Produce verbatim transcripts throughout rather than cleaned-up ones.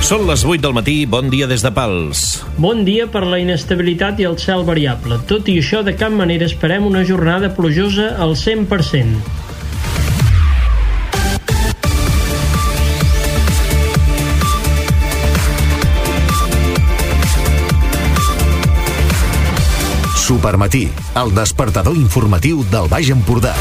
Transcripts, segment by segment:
Són les vuit del matí, bon dia des de Pals. Bon dia per la inestabilitat i el cel variable. Tot i això, de cap manera esperem una jornada plujosa al cent per cent. Supermatí, el despertador informatiu del Baix Empordà.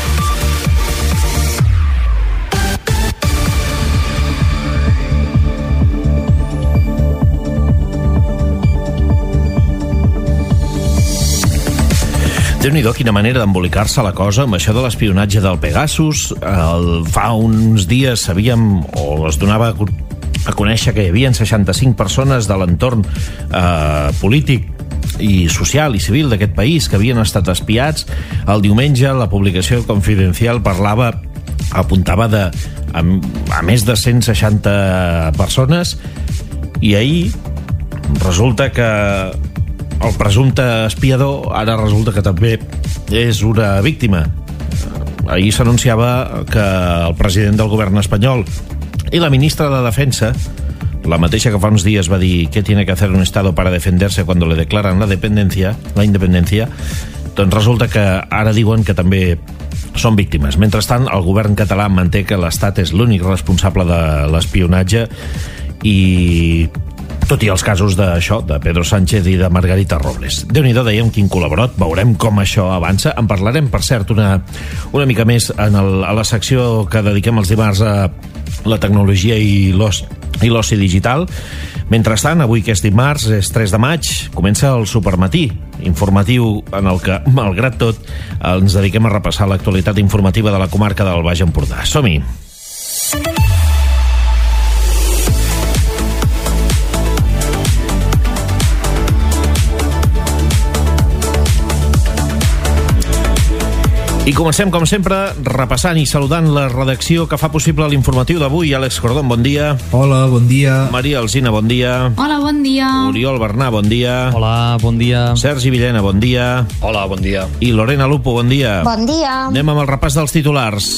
Déu-n'hi-do, quina manera d'embolicar-se la cosa amb això de l'espionatge del Pegasus. El, fa uns dies sabíem, o es donava a conèixer que hi havia seixanta-cinc persones de l'entorn eh, polític i social i civil d'aquest país que havien estat espiats. El diumenge la publicació Confidencial parlava, apuntava de a, a més de cent seixanta persones, i ahir resulta que el presumpte espiador ara resulta que també és una víctima. Ahir s'anunciava que el president del govern espanyol i la ministra de Defensa, la mateixa que fa uns dies va dir ¿qué tiene que hacer un Estado para defenderse cuando le declaran la dependencia, la independència? Doncs resulta que ara diuen que també són víctimes. Mentrestant, el govern català manté que l'Estat és l'únic responsable de l'espionatge, i tot i els casos d'això, de Pedro Sánchez i de Margarita Robles. Déu-n'hi-do, dèiem, quin col·laborat. Veurem com això avança. En parlarem, per cert, una, una mica més en el, a la secció que dediquem els dimarts a la tecnologia i l'oci i l'oci digital. Mentrestant, avui que és dimarts, és tres de maig, comença el Supermatí, informatiu en el que, malgrat tot, ens dediquem a repassar l'actualitat informativa de la comarca del Baix Empordà. Som-hi! I comencem, com sempre, repassant i saludant la redacció que fa possible l'informatiu d'avui. Àlex Cordón, bon dia. Hola, bon dia. Maria Alsina, bon dia. Hola, bon dia. Oriol Bernà, bon dia. Hola, bon dia. Sergi Villena, bon dia. Hola, bon dia. I Lorena Lupo, bon dia. Bon dia. Anem amb el repàs dels titulars.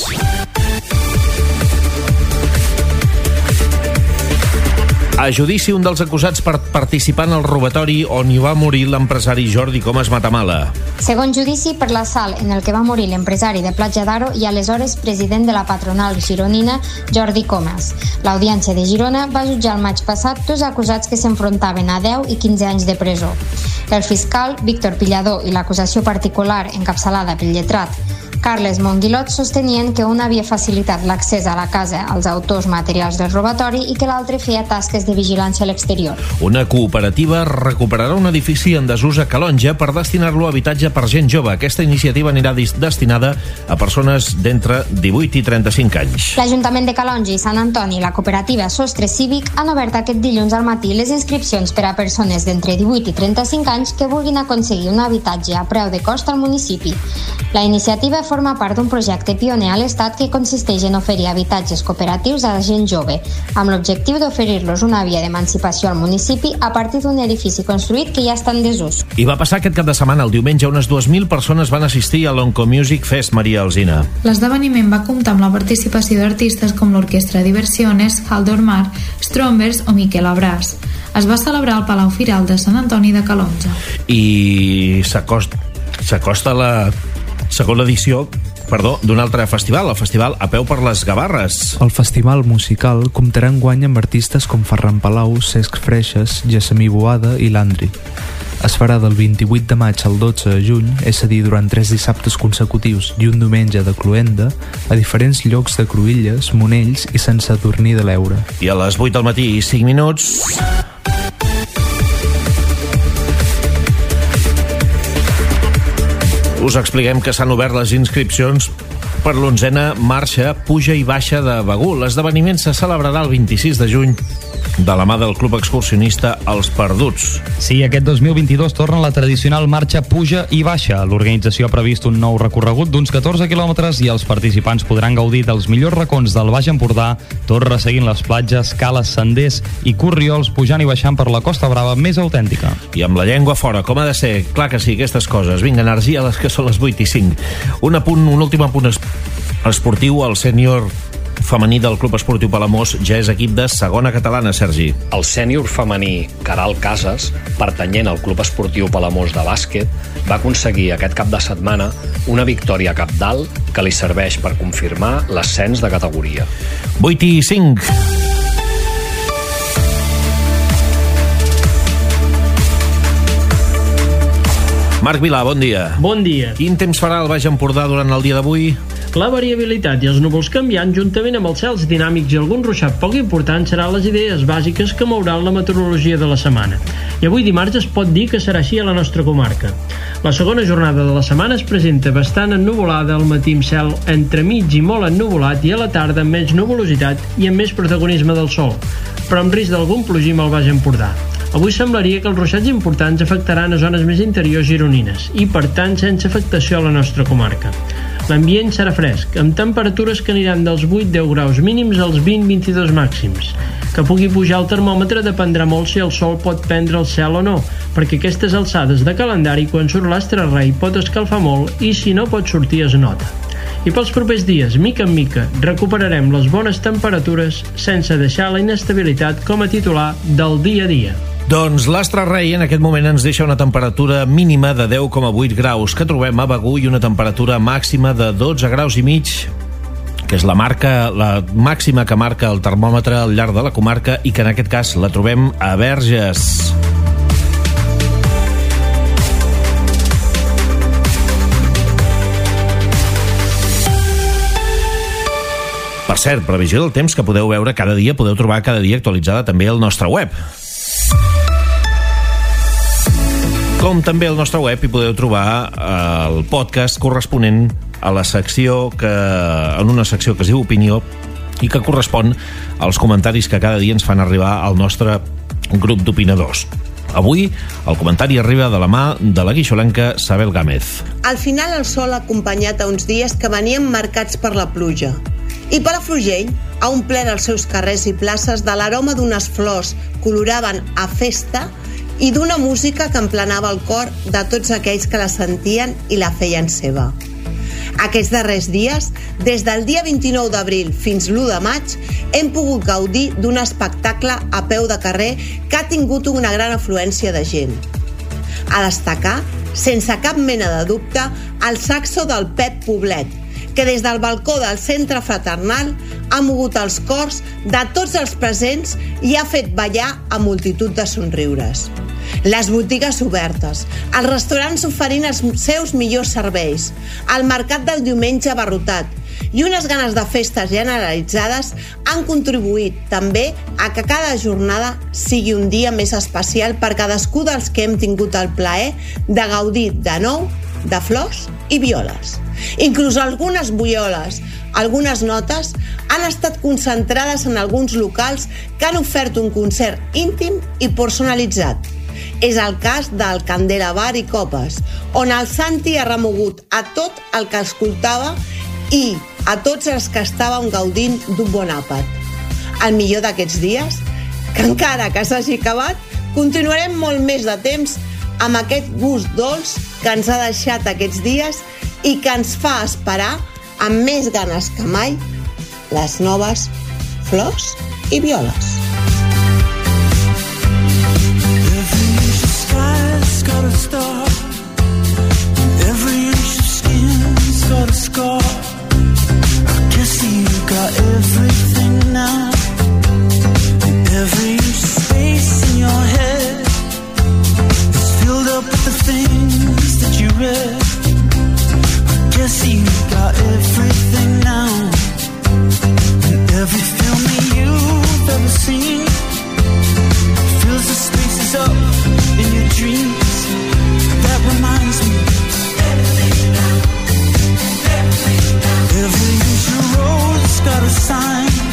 A judici, un dels acusats per participar en el robatori on hi va morir l'empresari Jordi Comas Matamala. Segon judici per l'assalt en el que va morir l'empresari de Platja d'Aro i aleshores president de la patronal gironina, Jordi Comas. L'Audiència de Girona va jutjar el maig passat dos acusats que s'enfrontaven a deu i quinze anys de presó. El fiscal, Víctor Pillador, i l'acusació particular encapçalada pel lletrat Carles Monguilot sostenien que un havia facilitat l'accés a la casa als autors materials del robatori i que l'altre feia tasques de vigilància a l'exterior. Una cooperativa recuperarà un edifici en desús a Calonja per destinar-lo a habitatge per gent jove. Aquesta iniciativa anirà destinada a persones d'entre divuit i trenta-cinc anys. L'Ajuntament de Calonja i Sant Antoni i la cooperativa Sostre Cívic han obert aquest dilluns al matí les inscripcions per a persones d'entre divuit i trenta-cinc anys que vulguin aconseguir un habitatge a preu de cost al municipi. La iniciativa forma part d'un projecte pioner a l'Estat que consisteix en oferir habitatges cooperatius a la gent jove, amb l'objectiu d'oferir-los una via d'emancipació al municipi a partir d'un edifici construït que ja està en desús. I va passar aquest cap de setmana, el diumenge, unes dues mil persones van assistir a l'Oncomusic Fest, Maria Alsina. L'esdeveniment va comptar amb la participació d'artistes com l'Orquestra Diversiones, Haldor Mar, Strombers o Miquel Abràs. Es va celebrar al Palau Firal de Sant Antoni de Calonja. I s'acosta, s'acosta la segona edició perdó, d'un altre festival, el Festival A Peu per les Gavarres. El festival musical comptarà enguany amb artistes com Ferran Palau, Cesc Freixes, Gessamí Boada i Landry. Es farà del vint-i-vuit de maig al dotze de juny, és a dir, durant tres dissabtes consecutius i un diumenge de cloenda, a diferents llocs de Cruïlles, Monells i Sant Sadurní de l'Eure. I a les vuit del matí i cinc minuts... us expliquem que s'han obert les inscripcions per l'onzena marxa Puja i Baixa de Begur. L'esdeveniment se celebrarà el vint-i-sis de juny de la mà del club excursionista Els Perduts. Sí, aquest dos mil vint-i-dos torna la tradicional marxa Puja i Baixa. L'organització ha previst un nou recorregut d'uns catorze quilòmetres i els participants podran gaudir dels millors racons del Baix Empordà, tot resseguint les platges, cales, senders i corriols, pujant i baixant per la Costa Brava més autèntica. I amb la llengua fora, com ha de ser? Clar que sí, aquestes coses. Vinga, energia a les que són les vuit i cinc. Un apunt, un últim apunt esportiu, el sènior femení del Club Esportiu Palamós ja és equip de segona catalana, Sergi. El sènior femení Caral Casas, pertanyent al Club Esportiu Palamós de bàsquet, va aconseguir aquest cap de setmana una victòria cabdal que li serveix per confirmar l'ascens de categoria. vuit i cinc. Marc Vilà, bon dia. Bon dia. Quin temps farà el Baix Empordà durant el dia d'avui? La variabilitat i els núvols canviants, juntament amb els cels dinàmics i algun ruixat poc important, seran les idees bàsiques que mouran la meteorologia de la setmana. I avui dimarts es pot dir que serà així a la nostra comarca. La segona jornada de la setmana es presenta bastant ennuvolada, al matí amb cel entremig i molt ennuvolat, i a la tarda amb menys nuvolositat i amb més protagonisme del sol, però amb risc d'algun plogim al Baix Empordà. Avui semblaria que els ruixats importants afectaran a zones més interiors gironines i, per tant, sense afectació a la nostra comarca. L'ambient serà fresc, amb temperatures que aniran dels vuit a deu graus mínims als vint a vint-i-dos màxims. Que pugui pujar el termòmetre dependrà molt si el sol pot prendre el cel o no, perquè aquestes alçades de calendari, quan surt l'astre rei, pot escalfar molt i, si no pot sortir, es nota. I pels propers dies, mica en mica, recuperarem les bones temperatures sense deixar la inestabilitat com a titular del dia a dia. Doncs l'astre rei en aquest moment ens deixa una temperatura mínima de deu coma vuit graus que trobem a Begur i una temperatura màxima de dotze graus i mig, que és la marca, la màxima que marca el termòmetre al llarg de la comarca i que en aquest cas la trobem a Verges. Per cert, previsió del temps que podeu veure cada dia, podeu trobar cada dia actualitzada també al nostre web. Com també al nostre web hi podeu trobar el podcast corresponent a la secció que, en una secció que es diu Opinió i que correspon als comentaris que cada dia ens fan arribar al nostre grup d'opinadors. Avui el comentari arriba de la mà de la guixolenca Sabel Gámez. Al final el sol ha acompanyat a uns dies que venien marcats per la pluja. I Palafrugell ha omplert els seus carrers i places de l'aroma d'unes flors que oloraven a festa i d'una música que emplenava el cor de tots aquells que la sentien i la feien seva. Aquests darrers dies, des del dia vint-i-nou d'abril fins l'u de maig, hem pogut gaudir d'un espectacle a peu de carrer que ha tingut una gran afluència de gent. A destacar, sense cap mena de dubte, el saxo del Pep Poblet, que des del balcó del centre fraternal ha mogut els cors de tots els presents i ha fet ballar a multitud de somriures. Les botigues obertes, els restaurants oferint els seus millors serveis, el mercat del diumenge abarrotat i unes ganes de festes generalitzades han contribuït també a que cada jornada sigui un dia més especial per cadascú dels que hem tingut el plaer de gaudir de nou de flors i violes. Inclús algunes violes, algunes notes, han estat concentrades en alguns locals que han ofert un concert íntim i personalitzat. És el cas del Candela Bar i Copes, on el Santi ha remogut a tot el que escoltava i a tots els que estàvem gaudint d'un bon àpat. El millor d'aquests dies, que encara que s'hagi acabat, continuarem molt més de temps amb aquest gust dolç que ens ha deixat aquests dies i que ens fa esperar amb més ganes que mai les noves flors i violes. Every inch of sky's got a star, every inch of skin's got a scar. I guess you got everything now, every inch of space in your head filled up with the things that you read. I guess you got everything now, and every film that you've ever seen fills the spaces up in your dreams. That reminds me, everything now, everything now. Every inch of road's got a sign,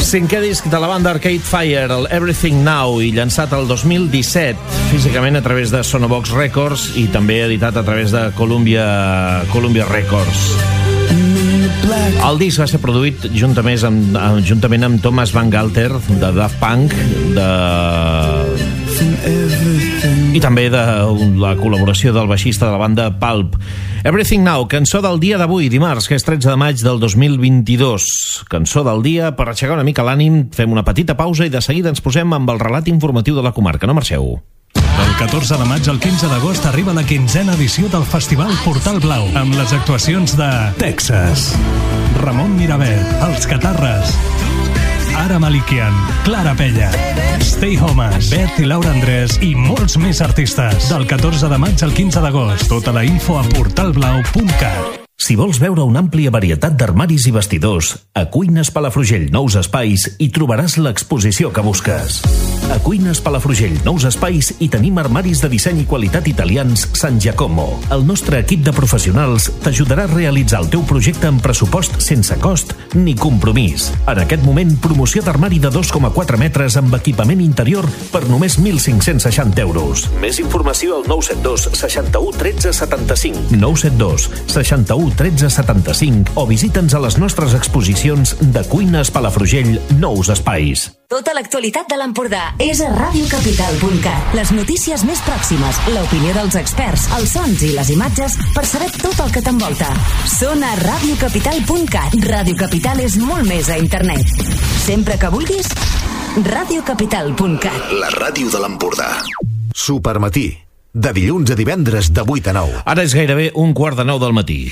Cinquè disc de la banda Arcade Fire, el Everything Now, i llançat el dos mil disset, físicament a través de Sonobox Records i també editat a través de Columbia, Columbia Records. El disc va ser produït juntament amb, juntament amb Thomas Van Galter, de Daft Punk, de... i també de la col·laboració del baixista de la banda Pulp. Everything Now, cançó del dia d'avui, dimarts, que és tretze de maig del dos mil vint-i-dos. Cançó del dia per aixecar una mica l'ànim. Fem una petita pausa i de seguida ens posem amb el relat informatiu de la comarca. No marxeu. Del catorze de maig al quinze d'agost arriba la quinzena edició del Festival Portal Blau, amb les actuacions de Texas, Ramon Miravet, Els Catarres, Ara Malikian, Clara Pella, Stay Homes, Beth i Laura Andrés i molts més artistes. Del catorze de maig al quinze d'agost. Tota la info a portal blau punt cat. Si vols veure una àmplia varietat d'armaris i vestidors, a Cuines Palafrugell Nous Espais hi trobaràs l'exposició que busques. A Cuines Palafrugell Nous Espais hi tenim armaris de disseny i qualitat italians San Giacomo. El nostre equip de professionals t'ajudarà a realitzar el teu projecte amb pressupost sense cost ni compromís. En aquest moment, promoció d'armari de dos coma quatre metres amb equipament interior per només mil cinc-cents seixanta euros. Més informació al nou set dos seixanta-u tretze setanta-cinc. nou set dos seixanta-u tretze setanta-cinc o visita'ns a les nostres exposicions de Cuines Palafrugell Nous Espais. Tota l'actualitat de l'Empordà és a ràdio capital punt cat. Les notícies més pròximes, l'opinió dels experts, els sons i les imatges per saber tot el que t'envolta. Són a ràdio capital punt cat. Ràdio Capital és molt més a internet. Sempre que vulguis, ràdio capital punt cat. La ràdio de l'Empordà. Supermatí. De dilluns a divendres de vuit a nou. Ara és gairebé un quart de nou del matí.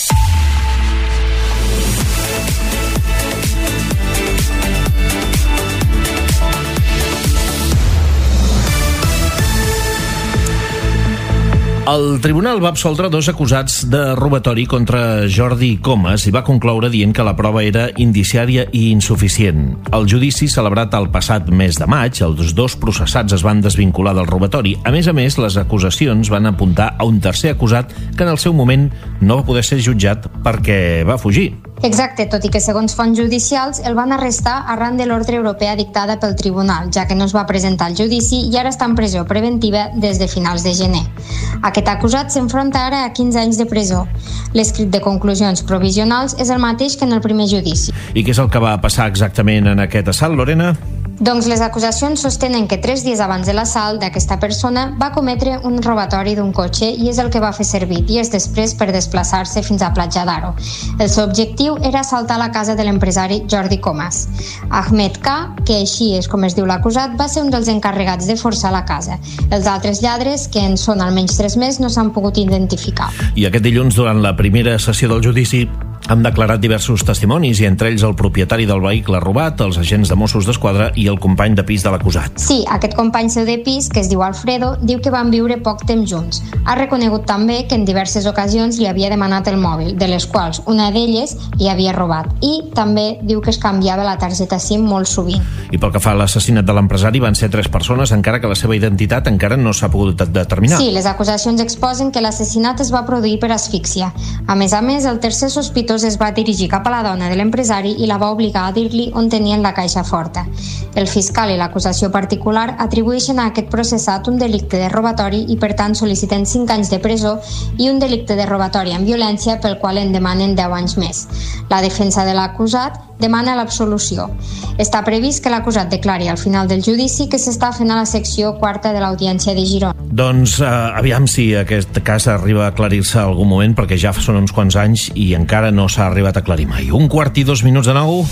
El tribunal va absoldre dos acusats de robatori contra Jordi Comas i va concloure dient que la prova era indiciària i insuficient. El judici celebrat el passat mes de maig, els dos processats es van desvincular del robatori. A més a més, les acusacions van apuntar a un tercer acusat que en el seu moment no va poder ser jutjat perquè va fugir. Exacte, tot i que segons fonts judicials el van arrestar arran de l'ordre europea dictada pel tribunal, ja que no es va presentar al judici i ara està en presó preventiva des de finals de gener. Aquest acusat s'enfronta ara a quinze anys de presó. L'escrit de conclusions provisionals és el mateix que en el primer judici. I què és el que va passar exactament en aquest assalt, Lorena? Doncs les acusacions sostenen que tres dies abans de l'assalt d'aquesta persona va cometre un robatori d'un cotxe i és el que va fer servir dies després per desplaçar-se fins a Platja d'Aro. El seu objectiu era assaltar la casa de l'empresari Jordi Comas. Ahmed K, que així és com es diu l'acusat, va ser un dels encarregats de forçar la casa. Els altres lladres, que en són almenys tres més, no s'han pogut identificar. I aquest dilluns, durant la primera sessió del judici, han declarat diversos testimonis i entre ells el propietari del vehicle robat, els agents de Mossos d'Esquadra i el company de pis de l'acusat. Sí, aquest company seu de pis, que es diu Alfredo, diu que van viure poc temps junts. Ha reconegut també que en diverses ocasions li havia demanat el mòbil, de les quals una d'elles li havia robat. I també diu que es canviava la targeta SIM molt sovint. I pel que fa a l'assassinat de l'empresari, van ser tres persones, encara que la seva identitat encara no s'ha pogut determinar. Sí, les acusacions exposen que l'assassinat es va produir per asfíxia. A més a més, el tercer sospitós es va dirigir cap a la dona de l'empresari i la va obligar a dir-li on tenien la caixa forta. El fiscal i l'acusació particular atribueixen a aquest processat un delicte de robatori i per tant sol·liciten cinc anys de presó i un delicte de robatori amb violència pel qual en demanen deu anys més. La defensa de l'acusat demana l'absolució. Està previst que l'acusat declari al final del judici que s'està fent a la secció quarta de l'Audiència de Girona. Doncs eh, aviam si aquest cas arriba a aclarir-se en algun moment, perquè ja són uns quants anys i encara no s'ha arribat a aclarir mai. Un quart i dos minuts de nou.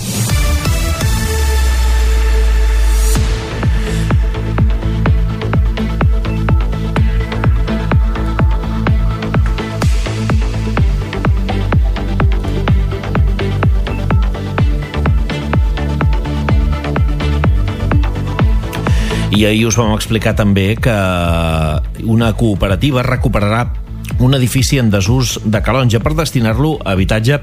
I ahir us vam explicar també que una cooperativa recuperarà un edifici en desús de Calonge per destinar-lo a habitatge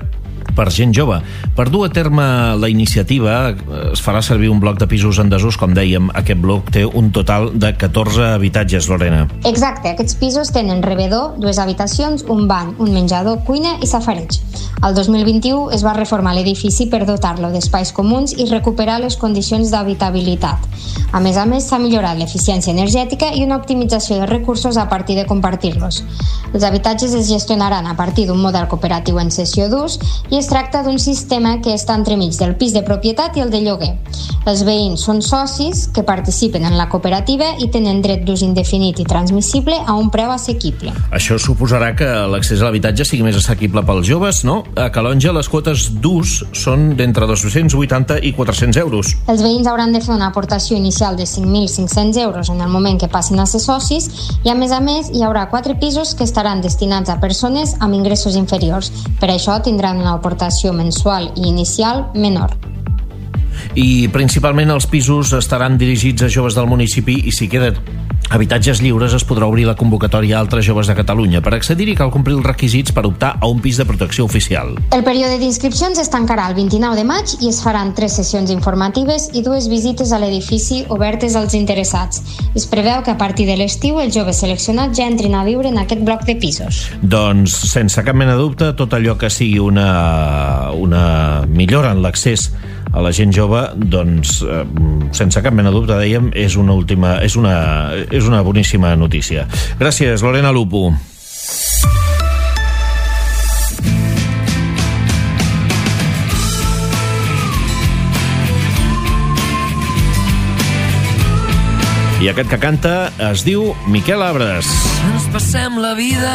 per gent jove. Per dur a terme la iniciativa es farà servir un bloc de pisos en desús, com dèiem. Aquest bloc té un total de catorze habitatges, Lorena. Exacte, aquests pisos tenen rebedor, dues habitacions, un bany, un menjador, cuina i safareig. El dos mil vint-i-u es va reformar l'edifici per dotar-lo d'espais comuns i recuperar les condicions d'habitabilitat. A més a més, s'ha millorat l'eficiència energètica i una optimització de recursos a partir de compartir-los. Els habitatges es gestionaran a partir d'un model cooperatiu en cessió d'ús i es tracta d'un sistema que està entremig del pis de propietat i el de lloguer. Els veïns són socis que participen en la cooperativa i tenen dret d'ús indefinit i transmissible a un preu assequible. Això suposarà que l'accés a l'habitatge sigui més assequible pels joves, no? A Calonge les quotes d'ús són d'entre dos-cents vuitanta i quatre-cents euros. Els veïns hauran de fer una aportació inicial de cinc mil cinc-cents euros en el moment que passin a ser socis i, a més a més, hi haurà quatre pisos que estaran destinats a persones amb ingressos inferiors. Per això tindran una aportació mensual i inicial menor. I principalment els pisos estaran dirigits a joves del municipi i si queden habitatges lliures es podrà obrir la convocatòria a altres joves de Catalunya. Per accedir-hi cal complir els requisits per optar a un pis de protecció oficial. El període d'inscripcions es tancarà el vint-i-nou de maig i es faran tres sessions informatives i dues visites a l'edifici obertes als interessats. Es preveu que a partir de l'estiu els joves seleccionats ja entrin a viure en aquest bloc de pisos. Doncs, sense cap mena de dubte, tot allò que sigui una, una millora en l'accés a la gent jove, doncs, eh, sense cap mena de dubte, dèiem, és una última, és una, és una boníssima notícia. Gràcies, Lorena Lupo. I aquest que canta es diu Miquel Abres. Ens passem la vida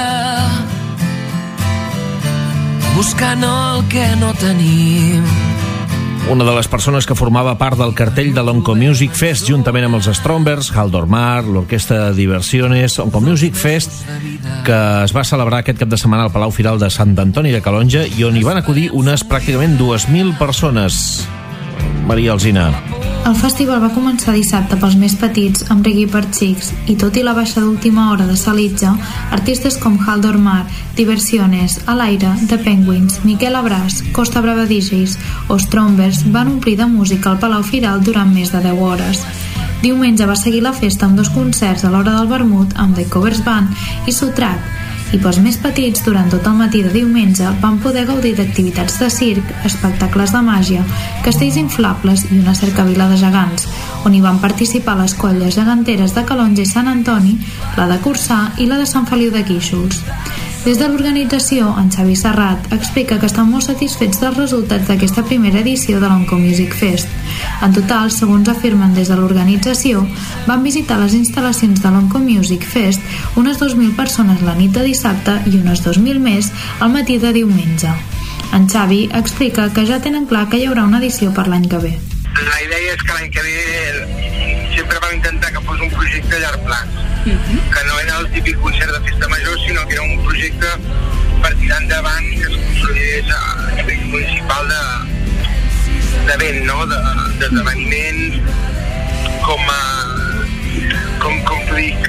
buscant el que no tenim. Una de les persones que formava part del cartell de l'Oncomusic Fest juntament amb els Strombers, Haldor Mar, l'Orquestra Diversiones, Oncomusic Fest, que es va celebrar aquest cap de setmana al Palau Firal de Sant Antoni de Calonge i on hi van acudir unes pràcticament dues mil persones. Maria Alsina. El festival va començar dissabte pels més petits amb reggae per xics i tot i la baixa d'última hora de Salitja, artistes com Haldor Mar, Diversiones, Alaire, The Penguins, Miquel Abras, Costa Brava D Js o Strombers van omplir de música al Palau Firal durant més de deu hores. Diumenge va seguir la festa amb dos concerts a l'hora del vermut amb The Covers Band i Sutrat, i pels més petits, durant tot el matí de diumenge, van poder gaudir d'activitats de circ, espectacles de màgia, castells inflables i una cercavila de gegants, on hi van participar les colles geganteres de Calonge i Sant Antoni, la de Corçà i la de Sant Feliu de Guíxols. Des de l'organització, en Xavi Serrat explica que estan molt satisfets dels resultats d'aquesta primera edició de l'Oncomusic Fest. En total, segons afirmen des de l'organització, van visitar les instal·lacions de l'Oncomusic Fest unes dos mil persones la nit de dissabte i unes dos mil més al matí de diumenge. En Xavi explica que ja tenen clar que hi haurà una edició per l'any que ve. La idea és que l'any que ve sempre vam intentar que fos un projecte a llarg plaç. Uh-huh. Que no era el típic concert de festa major, sinó que era un projecte per tirar endavant i que es consolidés a nivell municipal de d'event, no? D'esdeveniments com a com, com t'ho dic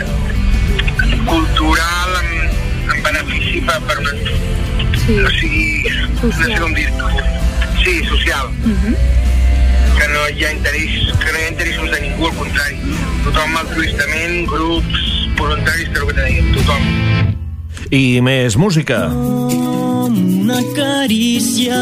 cultural en, en benefici per, per una sí. O sigui, social. No sé com dir-ho sí, social uh-huh. Que no hi ha interès, que no hi ha interessos de ningú, al contrari. Tothom altruistament, grups, voluntaris, que és el que te deia, tothom. I més música. Com una carícia,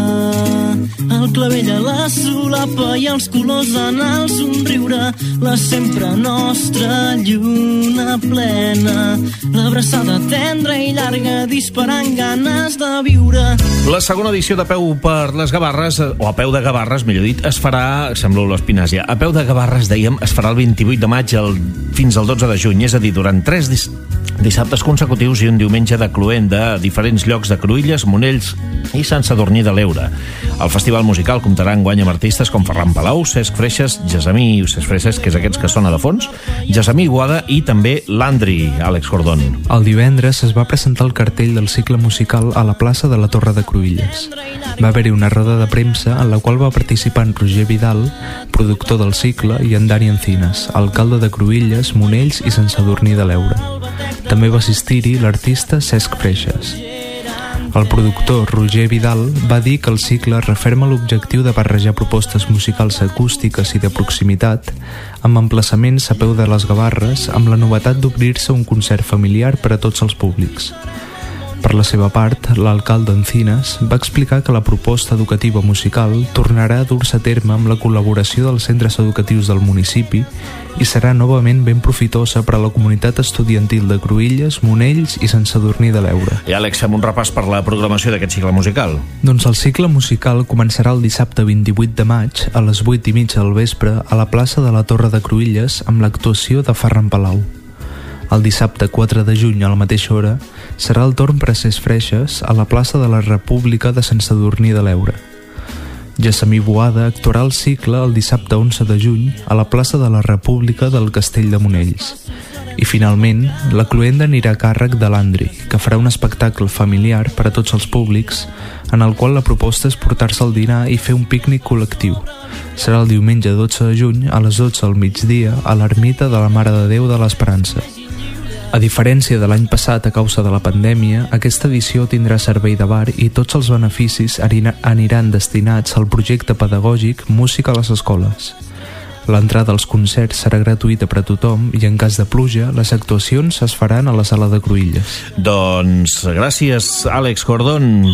el clavell a la solapa i els colors en el somriure, la sempre nostra lluna plena, l'abraçada tendra i llarga disparant ganes de viure. La segona edició de Peu per les Gavarres, o a Peu de Gavarres, millor dit, es farà, sembla l'Espinàsia, a Peu de Gavarres, dèiem, es farà el vint-i-vuit de maig el, fins al dotze de juny, és a dir, durant tres dis, dissabtes consecutius i un diumenge de cluent de diferents llocs de Cruïlles, Monells i Sant Sadurní de l'Eure. El festival musical comptarà enguany amb artistes com Ferran Palau, Cesc Freixes, Gessamí, Cesc Freixes, que és aquests que sona de fons, Gessamí Iguada i també l'Andri, Àlex Cordón. El divendres es va presentar el cartell del cicle musical a la plaça de la Torre de Cruïlles. Va haver-hi una roda de premsa en la qual va participar en Roger Vidal, productor del cicle, i en Dani Encinas, alcalde de Cruïlles, Monells i Sant Sadurní de l'Eure. També va assistir-hi l'artista Cesc Freixes. El productor Roger Vidal va dir que el cicle referma l'objectiu de barrejar propostes musicals acústiques i de proximitat amb emplaçaments a peu de les Gavarres, amb la novetat d'obrir-se un concert familiar per a tots els públics. Per la seva part, l'alcalde Encinas va explicar que la proposta educativa musical tornarà a dur-se a terme amb la col·laboració dels centres educatius del municipi i serà novament ben profitosa per a la comunitat estudiantil de Cruïlles, Monells i Sant Sadurní de l'Eure. I Àlex, fem un repàs per la programació d'aquest cicle musical. Doncs el cicle musical començarà el dissabte vint-i-vuit de maig a les vuit i mitja del vespre a la plaça de la Torre de Cruïlles amb l'actuació de Ferran Palau. El dissabte quatre de juny a la mateixa hora serà el torn per a Ses Freixes a la plaça de la República de Sant Sadurní de l'Eure. Gessamí Boada actuarà el cicle el dissabte onze de juny a la plaça de la República del Castell de Monells. I finalment, la cloenda anirà a càrrec de l'Andri, que farà un espectacle familiar per a tots els públics, en el qual la proposta és portar-se al dinar i fer un pícnic col·lectiu. Serà el diumenge dotze de juny a les dotze al migdia a l'ermita de la Mare de Déu de l'Esperança. A diferència de l'any passat a causa de la pandèmia, aquesta edició tindrà servei de bar i tots els beneficis aniran destinats al projecte pedagògic Música a les Escoles. L'entrada als concerts serà gratuïta per a tothom i en cas de pluja, les actuacions es faran a la sala de Cruïlles. Doncs gràcies, Àlex Cordón.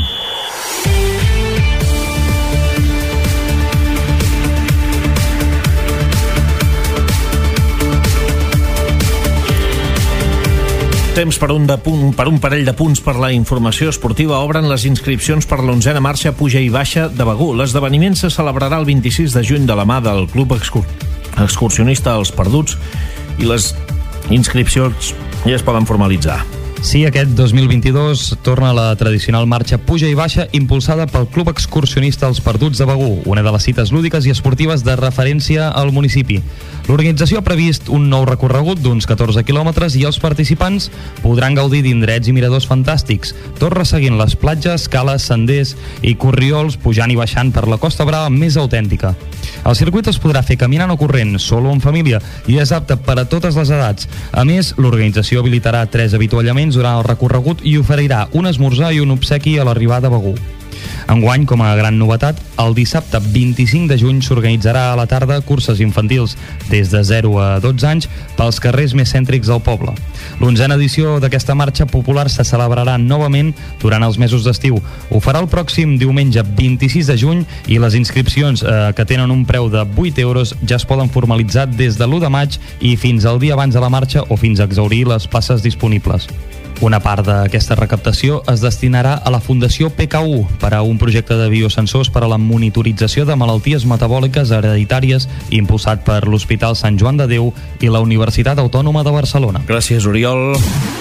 Temps per un, de punt, per un parell de punts per la informació esportiva. Obren les inscripcions per l'onzena marxa Puja i Baixa de Begur. L'esdeveniment se celebrarà el vint-i-sis de juny de la mà del Club Excur Excursionista Els Perduts i les inscripcions ja es poden formalitzar. Sí, aquest dos mil vint-i-dos torna la tradicional marxa Puja i Baixa impulsada pel Club Excursionista Els Perduts de Begur, una de les cites lúdiques i esportives de referència al municipi. L'organització ha previst un nou recorregut d'uns catorze quilòmetres i els participants podran gaudir d'indrets i miradors fantàstics, tot resseguint les platges, cales, senders i corriols pujant i baixant per la Costa Brava més autèntica. El circuit es podrà fer caminant o corrent, sol o en família, i és apte per a totes les edats. A més, l'organització habilitarà tres avituallaments durant el recorregut i oferirà un esmorzar i un obsequi a l'arribada a Begur. Enguany, com a gran novetat, el dissabte vint-i-cinc de juny s'organitzarà a la tarda curses infantils des de zero a dotze anys pels carrers més cèntrics del poble. L'onzena edició d'aquesta marxa popular se celebrarà novament durant els mesos d'estiu. Ho farà el pròxim diumenge vint-i-sis de juny i les inscripcions eh, que tenen un preu de vuit euros ja es poden formalitzar des de l'u de maig i fins al dia abans de la marxa o fins a exhaurir les places disponibles. Una part d'aquesta recaptació es destinarà a la Fundació P K U per a un projecte de biosensors per a la monitorització de malalties metabòliques hereditàries impulsat per l'Hospital Sant Joan de Déu i la Universitat Autònoma de Barcelona. Gràcies, Oriol.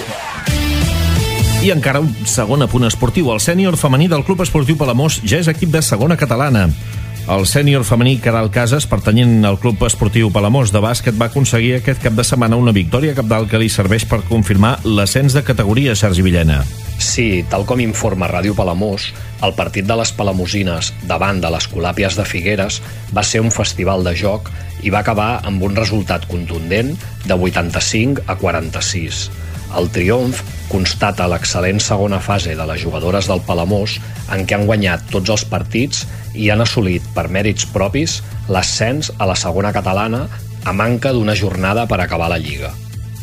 I encara un segon apunt esportiu. El sènior femení del Club Esportiu Palamós ja és equip de segona catalana. El sènior femení Caral Casas, pertanyent al Club Esportiu Palamós de bàsquet, va aconseguir aquest cap de setmana una victòria cabdal que li serveix per confirmar l'ascens de categoria, Sergi Villena. Sí, tal com informa Ràdio Palamós, el partit de les palamosines davant de les Colàpies de Figueres va ser un festival de joc i va acabar amb un resultat contundent de vuitanta-cinc a quaranta-sis. El triomf constata l'excel·lent segona fase de les jugadores del Palamós, en què han guanyat tots els partits i han assolit, per mèrits propis, l'ascens a la segona catalana a manca d'una jornada per acabar la Lliga.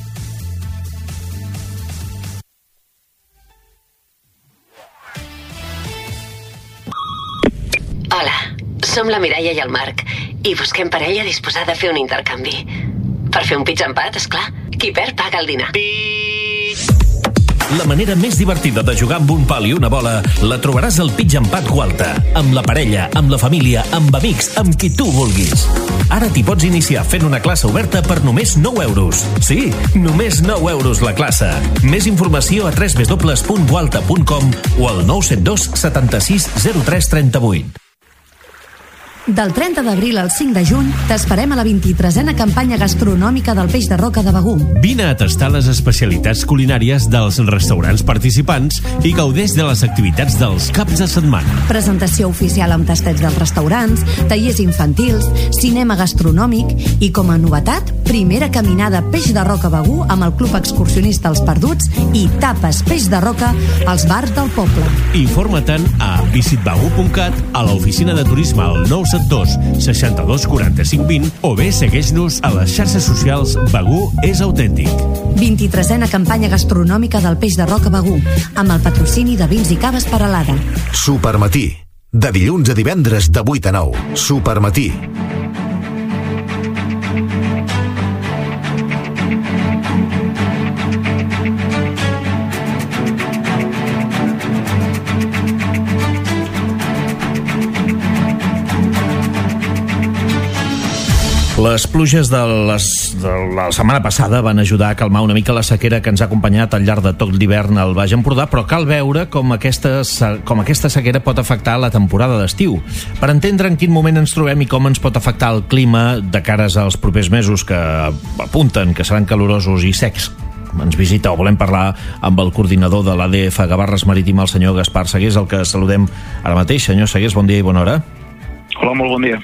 Hola, som la Mireia i el Marc i busquem parella disposada a fer un intercanvi. Per fer un pizza empat, esclar. Qui perd paga el dinar. La manera més divertida de jugar amb un pal i una bola la trobaràs al Pitch Empat Gualta. Amb la parella, amb la família, amb amics, amb qui tu vulguis. Ara t'hi pots iniciar fent una classe oberta per només nou euros. Sí, només nou euros la classe. Més informació a w w w punt gualta punt com o al nou set dos setanta-sis zero tres trenta-vuit. Del trenta d'abril al cinc de juny t'esperem a la vint-i-tresena campanya gastronòmica del peix de roca de Begur. Vine a tastar les especialitats culinàries dels restaurants participants i gaudeix de les activitats dels caps de setmana. Presentació oficial amb tastets dels restaurants, tallers infantils, cinema gastronòmic i, com a novetat, primera caminada peix de roca Begur amb el Club Excursionista Els Perduts i tapes peix de roca als bars del poble. Informa-te'n a visit begur punt cat, a l'oficina de turisme al nou set dos seixanta-dos quaranta-cinc vint o bé segueix-nos a les xarxes socials Begur és autèntic. vint-i-tresena campanya gastronòmica del peix de roca Begur, amb el patrocini de Vins i Caves Peralada. Supermatí, de dilluns a divendres de vuit a nou. Supermatí. Les pluges de, les, de la setmana passada van ajudar a calmar una mica la sequera que ens ha acompanyat al llarg de tot l'hivern al Baix Empordà, però cal veure com aquesta, com aquesta sequera pot afectar la temporada d'estiu. Per entendre en quin moment ens trobem i com ens pot afectar el clima de cares als propers mesos, que apunten que seran calorosos i secs, ens visita o volem parlar amb el coordinador de l'A D F Gavarres Marítima, el senyor Gaspar Segués, el que saludem ara mateix. Senyor Segués, bon dia i bona hora. Hola, molt bon dia.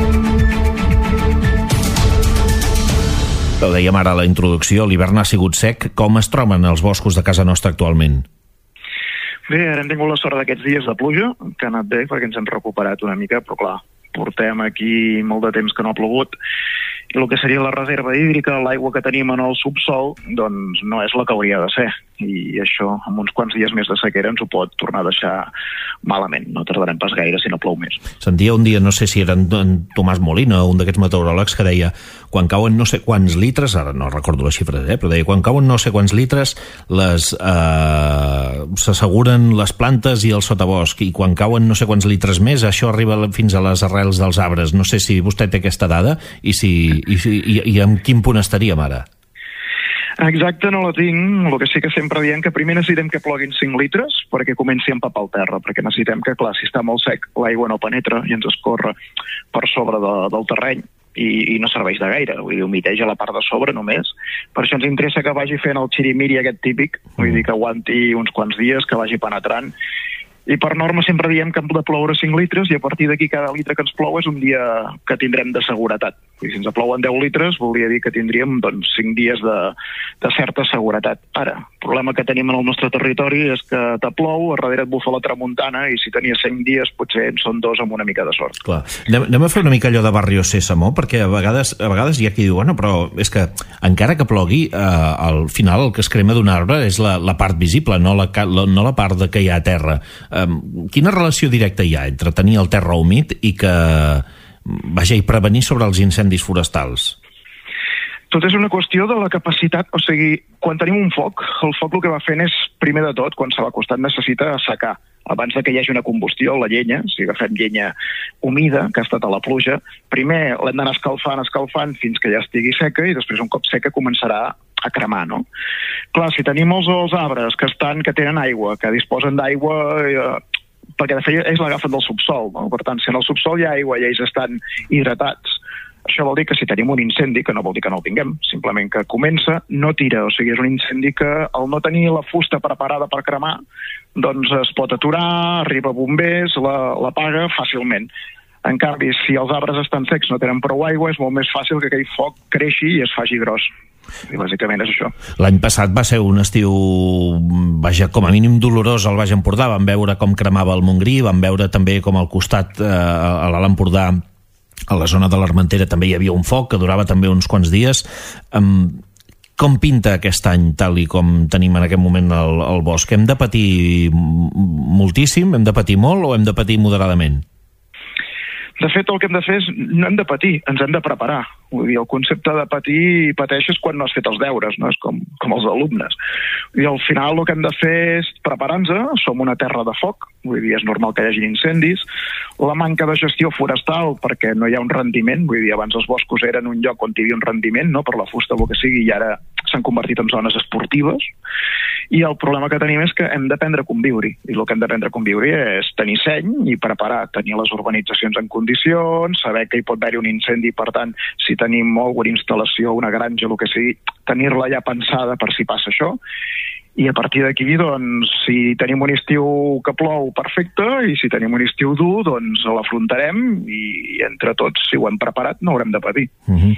Ho dèiem ara a la introducció, l'hivern ha sigut sec. Com es troben els boscos de casa nostra actualment? Bé, ara hem tingut la sort d'aquests dies de pluja, que ha anat bé perquè ens hem recuperat una mica, però clar, portem aquí molt de temps que no ha plogut, i el que seria la reserva hídrica, l'aigua que tenim en el subsol, doncs no és la que hauria de ser. I això, amb uns quants dies més de sequera, ens ho pot tornar a deixar malament. No tardarem pas gaire si no plou més. Sentia un dia, no sé si era en, en Tomàs Molina, un d'aquests meteoròlegs, que deia, quan cauen no sé quants litres, ara no recordo les xifres, eh, però deia, quan cauen no sé quants litres, les eh, s'asseguren les plantes i el sotabosc, i quan cauen no sé quants litres més, això arriba fins a les arrels dels arbres. No sé si vostè té aquesta dada i, si, i, i, i en quin punt estaríem ara. Exacte, no la tinc. El que sí que sempre diem que primer necessitem que ploguin cinc litres perquè comenci a empapar el terra, perquè necessitem que, clar, si està molt sec, l'aigua no penetra i ens escorre per sobre de, del terreny i, i no serveix de gaire, vull dir, humiteja la part de sobre només. Per això ens interessa que vagi fent el xirimiri aquest típic, vull dir, que aguanti uns quants dies, que vagi penetrant. I per norma sempre diem que hem de ploure cinc litres i a partir d'aquí cada litre que ens plou és un dia que tindrem de seguretat. I si ens plouen deu litres voldria dir que tindríem doncs, cinc dies de, de certa seguretat. Ara, el problema que tenim en el nostre territori és que te plou, a darrere et bufa la tramuntana i si tenies cinc dies potser en són dos amb una mica de sort. Clar. Anem, anem a fer una mica allò de Barrio Sésamo, perquè a vegades, a vegades hi ha qui diu, bueno, però és que encara que plogui, eh, al final el que es crema d'un arbre és la, la part visible, no la, la, no la part de que hi ha a terra. Um, quina relació directa hi ha entre tenir el terra humit i que, vaja, i prevenir sobre els incendis forestals? Tot és una qüestió de la capacitat, o sigui, quan tenim un foc, el foc el que va fent és, primer de tot, quan se l'ha costat necessita assecar. Abans de que hi hagi una combustió, la llenya, si agafem llenya humida, que ha estat a la pluja, primer l'hem d'anar escalfant, escalfant, fins que ja estigui seca, i després un cop seca començarà a cremar, no? Clar, si tenim els, els arbres que estan, que tenen aigua, que disposen d'aigua, eh, perquè de fet ells l'agafen del subsol, no? Per tant, si en el subsol hi ha aigua i ells estan hidratats, això vol dir que si tenim un incendi, que no vol dir que no el tinguem, simplement que comença, no tira, o sigui, és un incendi que al no tenir la fusta preparada per cremar, doncs es pot aturar, arriba bombers, la, la paga fàcilment. En canvi, si els arbres estan secs, no tenen prou aigua, és molt més fàcil que aquell foc creixi i es faci gros. I bàsicament és això. L'any passat va ser un estiu, vaja, com a mínim dolorós al Baix Empordà. Vam veure com cremava el Montgrí, vam veure també com al costat, eh, a l'Alt Empordà, a la zona de l'Armentera, també hi havia un foc que durava també uns quants dies. Um, com pinta aquest any, tal i com tenim en aquest moment el, el bosc? Hem de patir moltíssim? Hem de patir molt o hem de patir moderadament? De fet, el que hem de fer és, no hem de patir, ens hem de preparar. Vull dir, el concepte de patir i pateixes quan no has fet els deures, no? És com, com els alumnes. I al final el que hem de fer és preparar-nos, som una terra de foc, vull dir, és normal que hi hagi incendis, la manca de gestió forestal perquè no hi ha un rendiment, vull dir, abans els boscos eren un lloc on hi havia un rendiment, no? Per la fusta o el que sigui, i ara s'han convertit en zones esportives, i el problema que tenim és que hem d'aprendre a conviure-hi, i el que hem d'aprendre a conviure és tenir seny i preparar, tenir les urbanitzacions en condicions, saber que hi pot haver un incendi, per tant, si tenim alguna instal·lació, una granja, el que sigui, tenir-la ja pensada per si passa això, i a partir d'aquí, doncs, si tenim un estiu que plou, perfecte, i si tenim un estiu dur, doncs l'afrontarem, i entre tots, si ho hem preparat, no haurem de patir. Uh-huh.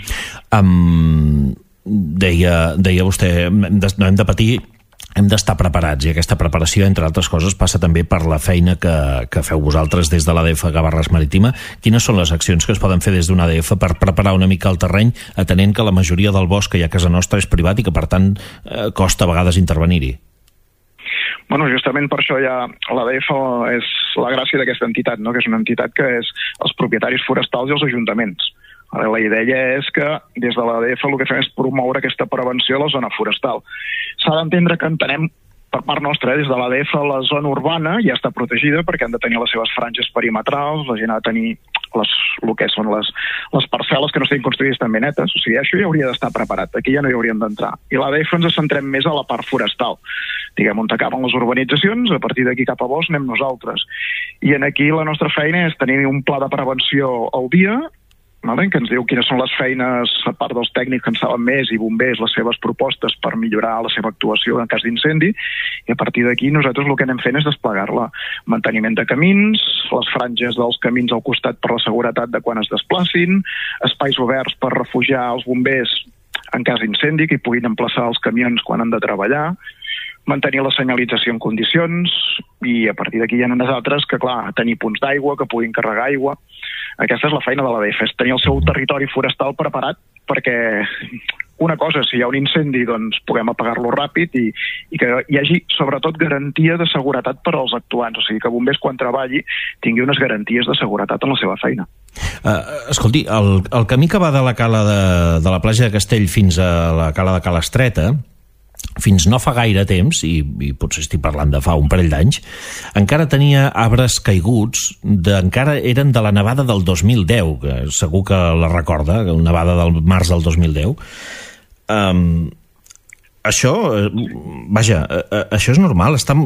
Um, deia, deia vostè, no hem de patir, hem d'estar preparats, i aquesta preparació, entre altres coses, passa també per la feina que, que feu vosaltres des de l'A D F Gavarres Marítima. Quines són les accions que es poden fer des d'una A D F per preparar una mica el terreny, atenent que la majoria del bosc que hi ha a casa nostra és privat i que, per tant, eh, costa a vegades intervenir-hi? Bueno, justament per això ja l'A D F és la gràcia d'aquesta entitat, no? Que és una entitat que és els propietaris forestals i els ajuntaments. La idea és que des de l'A D F el que fem és promoure aquesta prevenció a la zona forestal. S'ha d'entendre que entenem per part nostra, eh, des de l'A D F, la zona urbana ja està protegida perquè han de tenir les seves franges perimetrals, la gent ha de tenir les, el que són les, les parcel·les que no estiguin construïdes també netes, o sigui, això ja hauria d'estar preparat, aquí ja no hi hauríem d'entrar. I l'A D F ens centrem més a la part forestal, diguem, on acaben les urbanitzacions, a partir d'aquí cap a bosc anem nosaltres. I en aquí la nostra feina és tenir un pla de prevenció al dia, vale? Que ens diu quines són les feines, a part dels tècnics que en saben més i bombers, les seves propostes per millorar la seva actuació en cas d'incendi, i a partir d'aquí nosaltres el que anem fent és desplegar-la. Manteniment de camins, les franges dels camins al costat per la seguretat de quan es desplacin, espais oberts per refugiar els bombers en cas d'incendi, que hi puguin emplaçar els camions quan han de treballar, mantenir la senyalització en condicions, i a partir d'aquí hi ha unes altres que, clar, tenir punts d'aigua, que puguin carregar aigua. Aquesta és la feina de l'A D F, és tenir el seu territori forestal preparat perquè una cosa, si hi ha un incendi, doncs puguem apagar-lo ràpid i, i que hi hagi, sobretot, garantia de seguretat per als actuants, o sigui, que bombers, quan treballi, tingui unes garanties de seguretat en la seva feina. Uh, escolti, el, el camí que va de la cala de, de la platja de Castell fins a la cala de Cala Estreta, fins no fa gaire temps, i, i potser estic parlant de fa un parell d'anys, encara tenia arbres caiguts, de, encara eren de la nevada del dos mil deu, que segur que la recorda, la nevada del març del dos mil deu. Um, això, vaja, això és normal, està...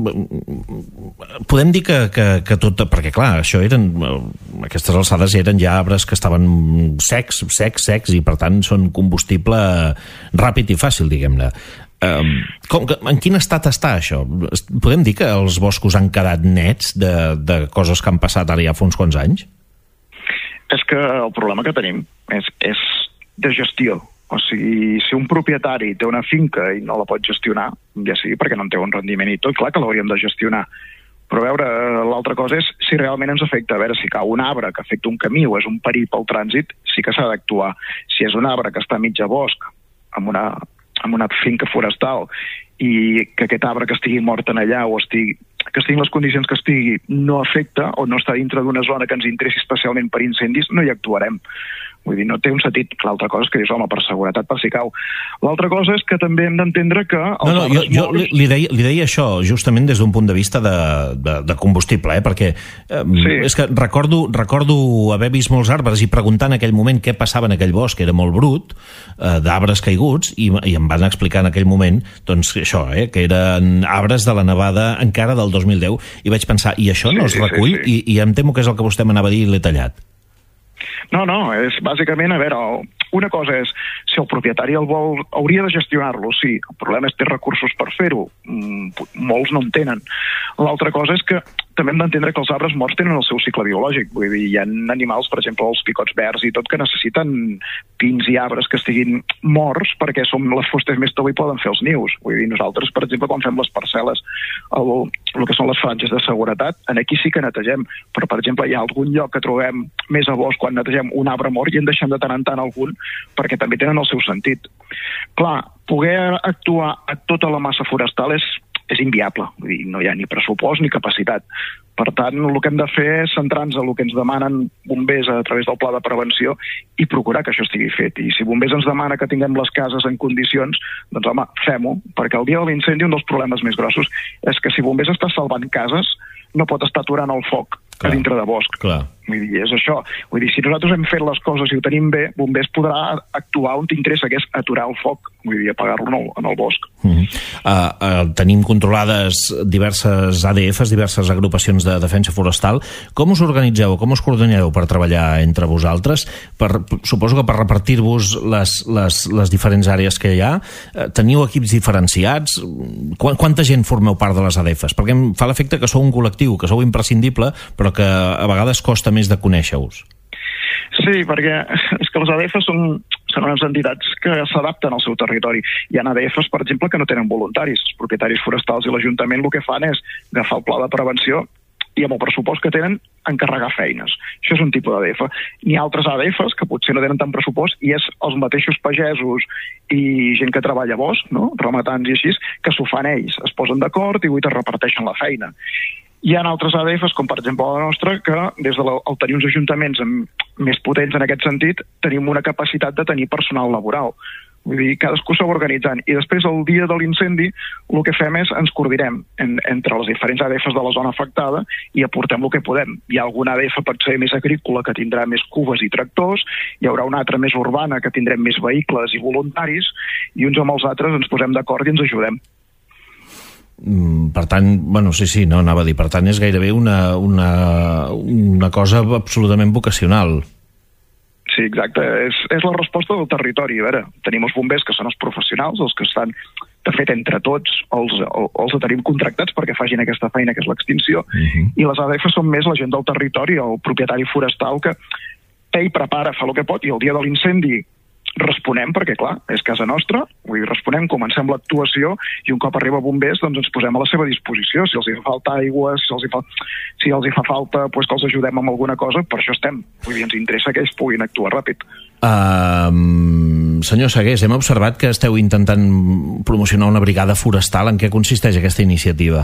podem dir que, que, que tot... perquè clar, això eren... aquestes alçades eren ja arbres que estaven secs, secs, secs, i per tant són combustible ràpid i fàcil, diguem-ne. Um, com, en quin estat està això? Podem dir que els boscos han quedat nets de, de coses que han passat ara ja fa uns quants anys? És que el problema que tenim és, és de gestió. O sigui, si un propietari té una finca i no la pot gestionar, ja sigui perquè no en té un rendiment i tot, clar que l'hauríem de gestionar. Però a veure, l'altra cosa és si realment ens afecta. A veure, si cau un arbre que afecta un camí o és un perill pel trànsit, sí que s'ha d'actuar. Si és un arbre que està a mitja bosc, amb una... amb una finca forestal, i que aquest arbre que estigui mort en allà o estigui, que estigui en les condicions que estigui no afecta o no està dintre d'una zona que ens interessi especialment per incendis, no hi actuarem. Vull dir, no té un sentit. L'altra cosa és que dius, home, per seguretat, per si cau. L'altra cosa és que també hem d'entendre que... No, no, jo, jo morts... li, deia, li deia això justament des d'un punt de vista de, de, de combustible, eh? Perquè eh, sí. És que recordo, recordo haver vist molts arbres i preguntar en aquell moment què passava en aquell bosc, que era molt brut, eh, d'arbres caiguts, i, i em van explicar en aquell moment, doncs això, eh, que eren arbres de la nevada encara del dos mil deu, i vaig pensar, i això no sí, es recull? Sí, sí. I, I em temo que és el que vostè m'anava a dir i l'he tallat. No, no, és bàsicament, a veure, una cosa és, si el propietari el vol, hauria de gestionar-lo, sí, el problema és que té recursos per fer-ho, molts no en tenen. L'altra cosa és que també hem d'entendre que els arbres morts tenen el seu cicle biològic, vull dir, hi ha animals, per exemple, els picots verds i tot, que necessiten pins i arbres que estiguin morts perquè som les fustes més tova i poden fer els nius. Vull dir, nosaltres, per exemple, quan fem les parcel·les, el, el que són les franges de seguretat, en aquí sí que netegem, però, per exemple, hi ha algun lloc que trobem més a bosc quan netegem un arbre mort i en deixem de tant en tant algun perquè també tenen el seu sentit. Clar, poder actuar a tota la massa forestal és és inviable, vull dir, no hi ha ni pressupost ni capacitat. Per tant, el que hem de fer és centrar-nos en el que ens demanen bombers a través del pla de prevenció i procurar que això estigui fet. I si bombers ens demana que tinguem les cases en condicions, doncs home, fem-ho, perquè el dia de l'incendi un dels problemes més grossos és que si bombers està salvant cases, no pot estar aturant el foc a dintre de bosc. Clar. Vull dir, és això. Vull dir, si nosaltres hem fet les coses i ho tenim bé, bombers podrà actuar on t'interessa, que és aturar el foc, vull dir, apagar-lo en, el, en el bosc. Uh-huh. uh, uh, tenim controlades diverses A D Fs, diverses agrupacions de defensa forestal. Com us organitzeu, com us coordineu per treballar entre vosaltres? Per, suposo que per repartir-vos les, les, les diferents àrees que hi ha, uh, teniu equips diferenciats? Qu quanta gent formeu part de les A D Fs? Perquè em fa l'efecte que sou un col·lectiu, que sou imprescindible, però que a vegades costa més de conèixer-vos. Sí, perquè és que les A D Fs són, són unes entitats que s'adapten al seu territori. Hi ha A D Fs, per exemple, que no tenen voluntaris. Els propietaris forestals i l'Ajuntament el que fan és agafar el pla de prevenció i amb el pressupost que tenen encarregar feines. Això és un tipus d'A D F. N'hi ha altres A D Fs que potser no tenen tant pressupost i és els mateixos pagesos i gent que treballa a bosc, no? Rematants i així, que s'ho fan ells. Es posen d'acord i es reparteixen la feina. Hi ha altres A D Fs, com per exemple la nostra, que des de el tenir uns ajuntaments més potents en aquest sentit, tenim una capacitat de tenir personal laboral. Vull dir, cadascú s'ho va organitzant. I després, el dia de l'incendi, el que fem és ens coordinem en, entre les diferents A D Fs de la zona afectada i aportem el que podem. Hi ha alguna A D F, pot ser més agrícola, que tindrà més cubes i tractors, hi haurà una altra més urbana, que tindrem més vehicles i voluntaris, i uns amb els altres ens posem d'acord i ens ajudem. Per tant, bueno, sí, sí, no, anava a dir, per tant és gairebé una, una, una cosa absolutament vocacional. Sí, exacte, és, és la resposta del territori. A veure, tenim els bombers que són els professionals, els que estan, de fet, entre tots, els, els tenim contractats perquè facin aquesta feina, que és l'extinció, uh-huh. I les A D Fs són més la gent del territori, el propietari forestal, que ell prepara, fa el que pot, i el dia de l'incendi responem, perquè clar, és casa nostra, vull dir, responem, comencem l'actuació i un cop arriba bombers, doncs ens posem a la seva disposició, si els hi fa falta aigua, si els hi fa, si els hi fa falta pues, que els ajudem amb alguna cosa, per això estem. Vull dir, ens interessa que ells puguin actuar ràpid. Uh, senyor Segués, hem observat que esteu intentant promocionar una brigada forestal. En què consisteix aquesta iniciativa?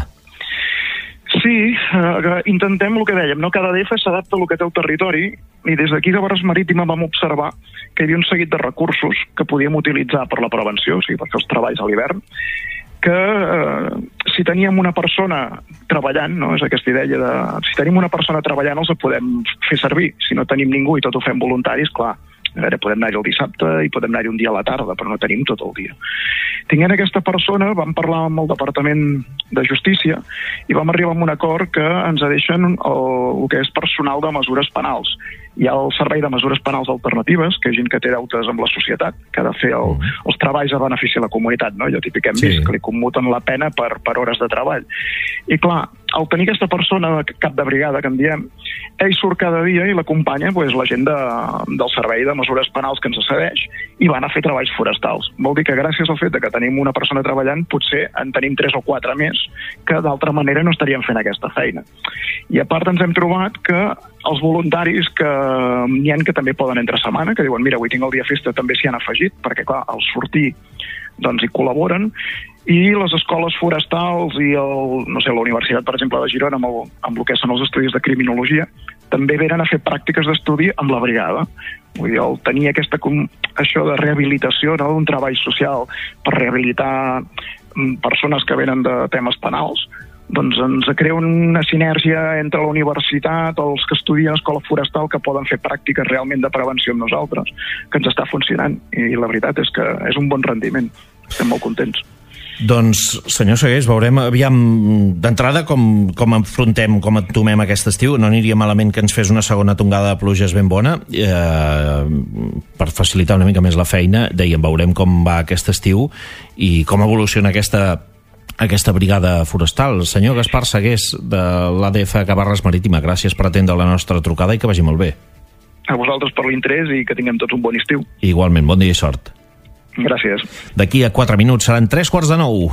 Sí, eh, intentem el que dèiem, no? Cada A D F s'adapta al que té el territori i des d'aquí de Barres Marítima vam observar que hi havia un seguit de recursos que podíem utilitzar per la prevenció, o sigui, per fer els treballs a l'hivern, que eh, si teníem una persona treballant, no? És aquesta idea de si tenim una persona treballant els podem fer servir, si no tenim ningú i tot ho fem voluntaris, clar, a veure, podem anar-hi el dissabte i podem anar-hi un dia a la tarda, però no tenim tot el dia. Tinguent aquesta persona, vam parlar amb el Departament de Justícia i vam arribar a un acord que ens deixen el, el que és personal de mesures penals. Hi ha el Servei de Mesures Penals Alternatives, que és gent que té deutes amb la societat, que ha de fer el, els treballs a benefici de la comunitat, no? Allò típic que hem vist, sí. Que li commuten la pena per, per hores de treball. I clar, al tenir aquesta persona cap de brigada, que en diem, ell surt cada dia i l'acompanya pues, la gent de, del Servei de Mesures Penals que ens accedeix i van a fer treballs forestals. Vol dir que gràcies al fet que tenim una persona treballant, potser en tenim tres o quatre més que d'altra manera no estaríem fent aquesta feina. I a part ens hem trobat que els voluntaris que n'hi ha que també poden entre setmana, que diuen, mira, avui tinc el dia festa, també s'hi han afegit, perquè clar, al sortir doncs hi col·laboren, i les escoles forestals i el, no sé, la Universitat, per exemple, de Girona, amb el, amb el que són els estudis de criminologia, també venen a fer pràctiques d'estudi amb la brigada. Vull dir, el tenir aquesta, això de rehabilitació, no?, d'un treball social per rehabilitar persones que venen de temes penals, doncs ens crea una sinergia entre la universitat o els que estudien a escola forestal que poden fer pràctiques realment de prevenció amb nosaltres, que ens està funcionant. I la veritat és que és un bon rendiment. Estem molt contents. Doncs, senyor Segués, veurem aviam d'entrada com, com enfrontem, com entomem aquest estiu. No aniria malament que ens fes una segona tongada de pluges ben bona eh, per facilitar una mica més la feina. Dèiem, veurem com va aquest estiu i com evoluciona aquesta aquesta brigada forestal. Senyor Gaspar Segués, de l'A D F Barres Marítima, gràcies per atendre la nostra trucada i que vagi molt bé. A vosaltres per l'interès i que tinguem tots un bon estiu. Igualment, bon dia i sort. Gràcies. D'aquí a quatre minuts seran tres quarts de nou.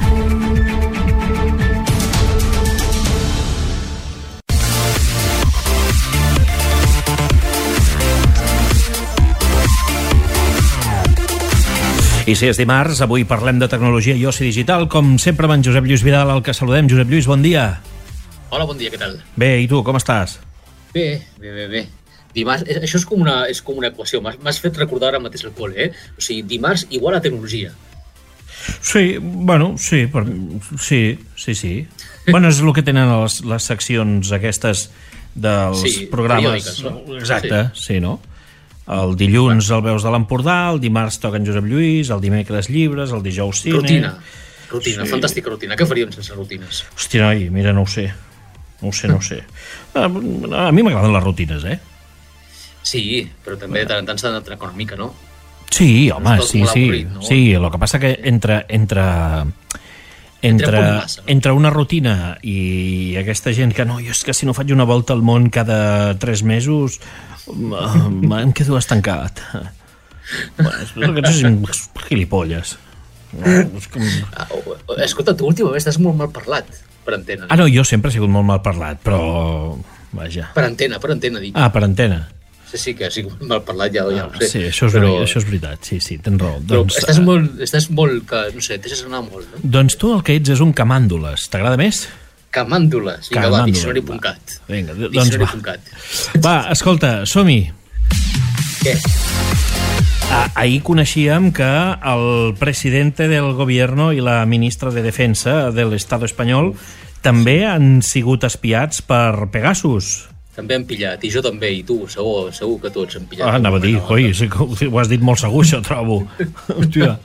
I si és dimarts, avui parlem de tecnologia i oci digital, com sempre amb en Josep Lluís Vidal, al que saludem. Josep Lluís, bon dia. Hola, bon dia, què tal? Bé, i tu, com estàs? Bé, bé, bé, bé. Dimarts, això és com una, és com una equació, m'has fet recordar ara mateix el col·le, eh? O sigui, dimarts igual a tecnologia. Sí, bueno, sí, per, sí, sí, sí. Bueno, és el que tenen les, les seccions aquestes dels sí, programes. No? Exacte, sí. sí, no? El dilluns el veus de l'Empordà, el dimarts toca en Josep Lluís, el dimecres llibres, el dijous cine... Rutina, rutina, sí. Fantàstica rutina. Què faríem sense rutines? Hòstia, noi, mira, no ho sé. No ho sé, no ho sé. A, a mi m'agraden les rutines, eh? Sí, però també de tant en tant s'ha d'entrar una mica, no? Sí, home, sí, sí. Avorrit, no? Sí, el que passa que entre... entre... Entre, massa, no? entre una rutina i aquesta gent que no, jo és que si no faig una volta al món cada tres mesos em quedo estancat. Bueno, aquests són gilipolles. Com... Escolta, tu últimament estàs molt mal parlat per antena. Ah, no, jo sempre he sigut molt mal parlat, però... Vaja. Per antena, per antena, dic. Ah, per antena. Sí, sí, que ha sigut mal parlat, ja, ja ho sé. Sí, això és, però... veritat, això és veritat, sí, sí, tens raó. Però doncs, estàs, molt, estàs molt, que, no sé, deixes anar molt, no? Doncs tu el que ets és un camàndules, t'agrada més? Camàndules, vinga, va, diccionari punt cat. Vinga, doncs va. Va, escolta, som-hi. Què? Ah, ahir coneixíem que el presidente del gobierno i la ministra de Defensa de l'Estado espanyol també han sigut espiats per Pegasus. També han pillat, i jo també, i tu, segur, segur que tots han pillat. Ah, anava a dir, coi, sí, ho has dit molt segur, això trobo. Hòstia.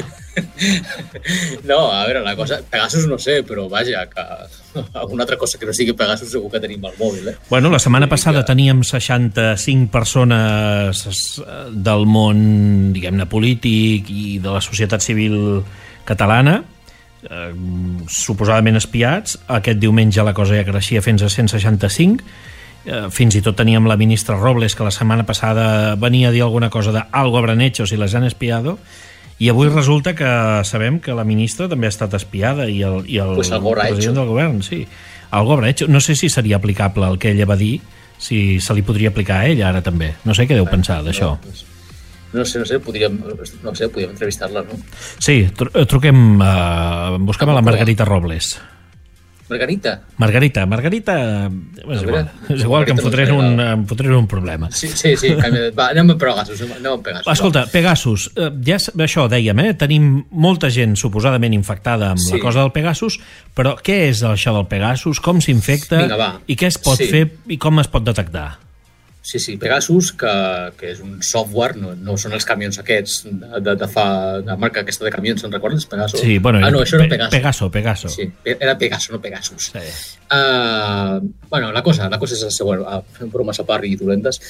No, a veure, la cosa... Pegasus no sé, però vaja, que alguna altra cosa que no sigui Pegasus segur que tenim al mòbil, eh? Bueno, la setmana passada teníem seixanta-cinc persones del món, diguem-ne, polític i de la societat civil catalana, eh, suposadament espiats. Aquest diumenge la cosa ja creixia fins a cent seixanta-cinc. Fins i tot teníem la ministra Robles, que la setmana passada venia a dir alguna cosa de algo habrán hecho si les han espiado, i avui resulta que sabem que la ministra també ha estat espiada i el, i el pues president del govern, sí. Algo habrá hecho. No sé si seria aplicable el que ella va dir, si se li podria aplicar a ella ara també. No sé què deu pensar d'això. No sé, no sé, podríem, no sé, podríem entrevistar-la, no? Sí, tru truquem, uh, busquem a la Margarita Robles. Margarita? Margarita, Margarita... És igual, és igual que em fotré un, em fotré un problema. Sí, sí, sí, va, anem amb Pegasus, anem amb Pegasus. Escolta, Pegasus, ja això dèiem, eh? Tenim molta gent suposadament infectada amb sí. la cosa del Pegasus, però què és això del Pegasus? Com s'infecta? I què es pot sí. fer i com es pot detectar? Sí, sí, Pegasus, que, que és un software, no, no són els camions aquests de, de, de fa, de marca aquesta de camions, se'n recordes? Pegaso? Sí, bueno, ah, no, això pe era Pegaso. Pegaso, Pegaso. Sí, era Pegaso, no Pegasus. Sí. Uh, bueno, la cosa, la cosa és la següent, uh, fem bromes a part i dolentes.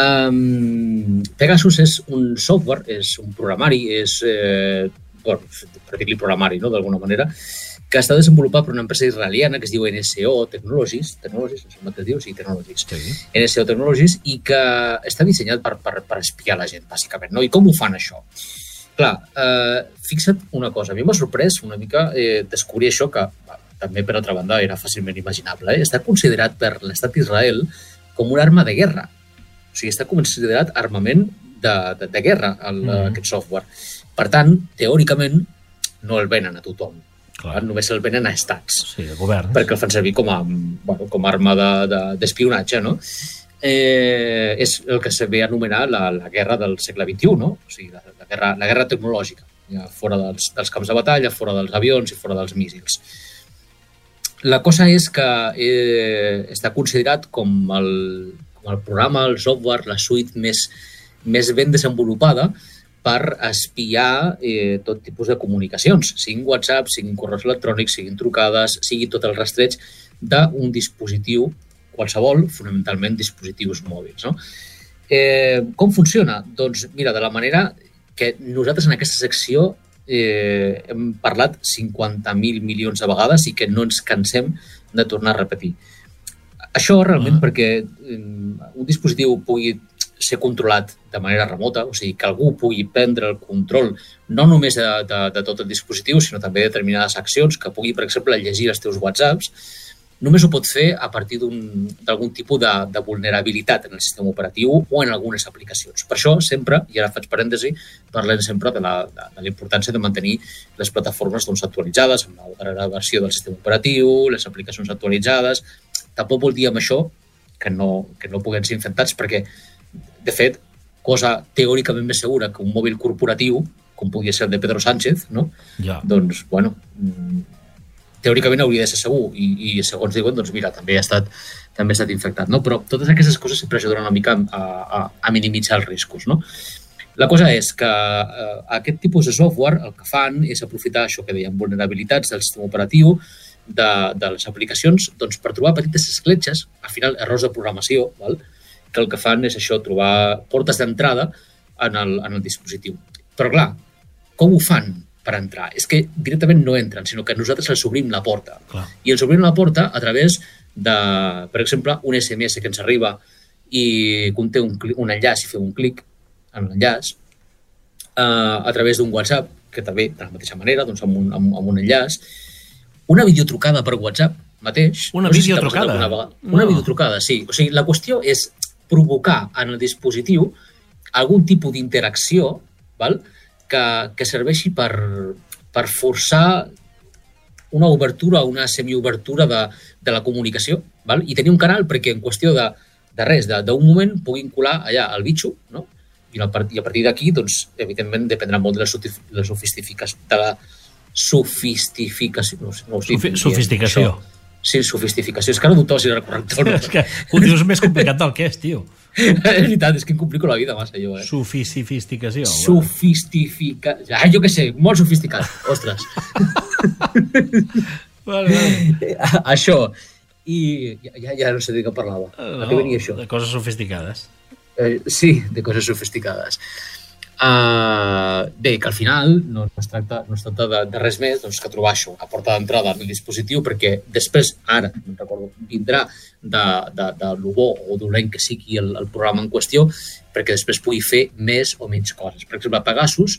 Um, Pegasus és un software, és un programari, és, eh, bueno, per dir-li programari, no?, d'alguna manera, que està desenvolupat per una empresa israeliana que es diu N S O Technologies, Technologies, no sé com et diu, sí, Technologies, sí. N S O Technologies, i que està dissenyat per, per, per espiar la gent, bàsicament, no? I com ho fan, això? Clar, eh, fixa't una cosa, a mi m'ha sorprès una mica eh, descobrir això que, també per altra banda, era fàcilment imaginable, eh? Està considerat per l'estat d'Israel com una arma de guerra. O sigui, està considerat armament de, de, de guerra, el, mm. aquest software. Per tant, teòricament, no el venen a tothom. Clar. Només el venen a estats. Sí, el govern. Perquè el fan servir com a, bueno, com a arma d'espionatge, de, de, no? Eh, és el que se ve anomenar la, la guerra del segle vint-i-u, no? O sigui, la, la, guerra, la guerra tecnològica, ja fora dels, dels camps de batalla, fora dels avions i fora dels míssils. La cosa és que eh, està considerat com el, com el programa, el software, la suite més, més ben desenvolupada per espiar eh, tot tipus de comunicacions, siguin WhatsApp, siguin correus electrònics, siguin trucades, sigui tot el rastreig d'un dispositiu qualsevol, fonamentalment dispositius mòbils. No? Eh, com funciona? Doncs mira, de la manera que nosaltres en aquesta secció eh, hem parlat cinquanta mil milions de vegades i que no ens cansem de tornar a repetir. Això realment uh-huh. perquè eh, un dispositiu pugui ser controlat de manera remota, o sigui, que algú pugui prendre el control no només de, de, de tot el dispositiu, sinó també de determinades accions, que pugui, per exemple, llegir els teus WhatsApps, només ho pot fer a partir d'algun tipus de, de vulnerabilitat en el sistema operatiu o en algunes aplicacions. Per això sempre, i ara faig parèntesi, parlem sempre de la, de, de la importància de mantenir les plataformes doncs, actualitzades, amb la darrera versió del sistema operatiu, les aplicacions actualitzades. Tampoc vol dir amb això que no, que no puguin ser infectats, perquè, de fet, cosa teòricament més segura que un mòbil corporatiu, com podria ser el de Pedro Sánchez, no? Ja. Doncs, bueno, teòricament hauria de ser segur i, i segons diuen, doncs mira, també ha estat, també ha estat infectat, no? Però totes aquestes coses sempre ajuden una mica a, a, a minimitzar els riscos, no? La cosa és que eh, aquest tipus de software el que fan és aprofitar això que dèiem, vulnerabilitats del sistema operatiu, de, de les aplicacions, doncs per trobar petites escletxes, al final errors de programació, val? Que el que fan és això, trobar portes d'entrada en el, en el dispositiu. Però clar, com ho fan per entrar? És que directament no entren, sinó que nosaltres els obrim la porta. Clar. I els obrim la porta a través de, per exemple, un esse eme esse que ens arriba i conté un, un enllaç i feu un clic en l'enllaç, eh, a través d'un WhatsApp, que també, de la mateixa manera, doncs amb un, amb, amb un enllaç, una videotrucada per WhatsApp mateix. Una no sé videotrucada? Si una, una no. videotrucada, sí. O sigui, la qüestió és provocar en el dispositiu algun tipus d'interacció, val? Que, que serveixi per, per forçar una obertura o una semiobertura de, de la comunicació, val? I tenir un canal perquè en qüestió de, de res, d'un moment, puguin colar allà el bitxo, no? I a partir d'aquí, doncs, evidentment, dependrà molt de la, la sofistificació, de la sofistificació. No, no Sofi sofisticació. Això. Sí, sofistificació. És que ara dubtava si era correcte o no. És que ho dius més complicat del que és, tio. És veritat, és que em complico la vida massa, jo, eh? Sofistificació. Sofistifica... Ah, jo què sé, molt sofisticat. Ostres. Vale, vale. Això. I ja, ja no sé de què parlava. No, a què venia això? De coses sofisticades. Eh, sí, de coses sofisticades. Uh, bé, que al final no, no es tracta, no es tracta de, de res més doncs, que trobar això, a porta d'entrada en el dispositiu, perquè després, ara, no recordo, vindrà de, de, de lo bo o dolent que sigui el, el programa en qüestió, perquè després pugui fer més o menys coses. Per exemple, Pegasus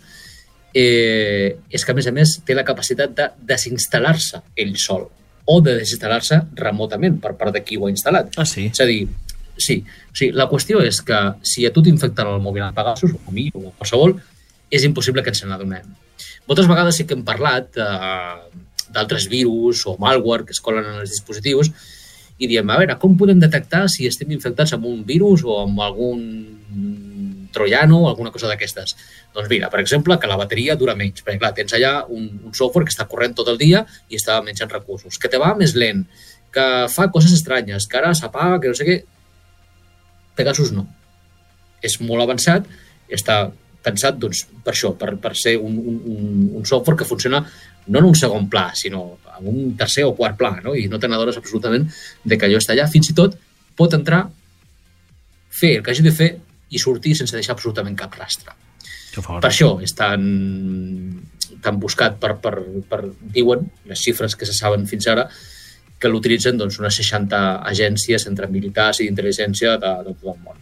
eh, és que, a més a més, té la capacitat de desinstal·lar-se ell sol o de desinstal·lar-se remotament per part de qui ho ha instal·lat. Ah, sí? És a dir, sí. O sigui, la qüestió és que si a tu t'infecten el mòbil amb Pegasus, o a mi, o a qualsevol, és impossible que ens n'adonem. Moltes vegades sí que hem parlat eh, d'altres virus o malware que es colen en els dispositius i diem, a veure, com podem detectar si estem infectats amb un virus o amb algun troiano o alguna cosa d'aquestes? Doncs mira, per exemple, que la bateria dura menys, perquè clar, tens allà un, un software que està corrent tot el dia i està menjant recursos, que te va més lent, que fa coses estranyes, que ara s'apaga, que no sé què. Pegasus no. És molt avançat, està pensat doncs, per això, per, per ser un, un, un software que funciona no en un segon pla, sinó en un tercer o quart pla, no? I no te n'adones absolutament de que allò està allà. Fins i tot pot entrar, fer el que hagi de fer i sortir sense deixar absolutament cap rastre. Per això és tan, tan buscat per, per, per, diuen, les xifres que se saben fins ara, que l'utilitzen doncs, unes seixanta agències entre militars i d'intel·ligència de, de tot el món.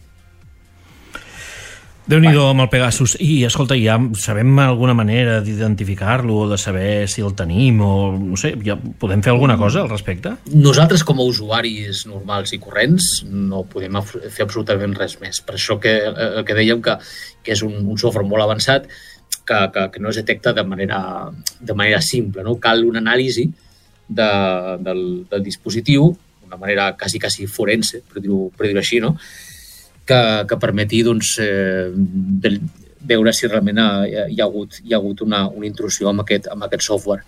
Déu-n'hi-do amb el Pegasus. I, escolta, ja sabem alguna manera d'identificar-lo o de saber si el tenim o, no sé, ja podem fer alguna cosa al respecte? Nosaltres, com a usuaris normals i corrents, no podem fer absolutament res més. Per això que, eh, que dèiem que, que és un, un software molt avançat que, que, que no es detecta de manera, de manera simple, no? Cal una anàlisi De, del, del dispositiu, d'una manera quasi, quasi forense, per dir-ho per dir així, no? que, que permeti doncs, eh, de, veure si realment hi ha, hi ha hagut, hi ha hagut una, una intrusió amb aquest, amb aquest software.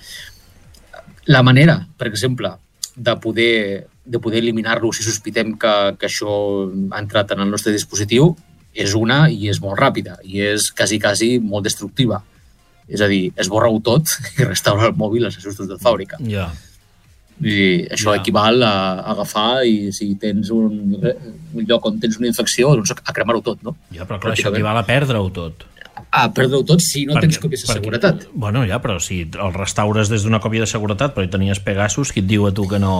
La manera, per exemple, de poder, de poder eliminar-lo si sospitem que, que això ha entrat en el nostre dispositiu és una i és molt ràpida i és quasi, quasi molt destructiva. És a dir, esborra-ho tot i restaura el mòbil als ajustos de fàbrica. Ja. I això ja. Equival a, a agafar i si tens un, un lloc on tens una infecció, doncs a cremar-ho tot, no? Ja, però clar, això equival a perdre-ho tot. A perdre-ho tot si no perquè, tens còpies de perquè, seguretat. Bueno, ja, però si el restaures des d'una còpia de seguretat però hi tenies Pegasus, qui et diu a tu que no...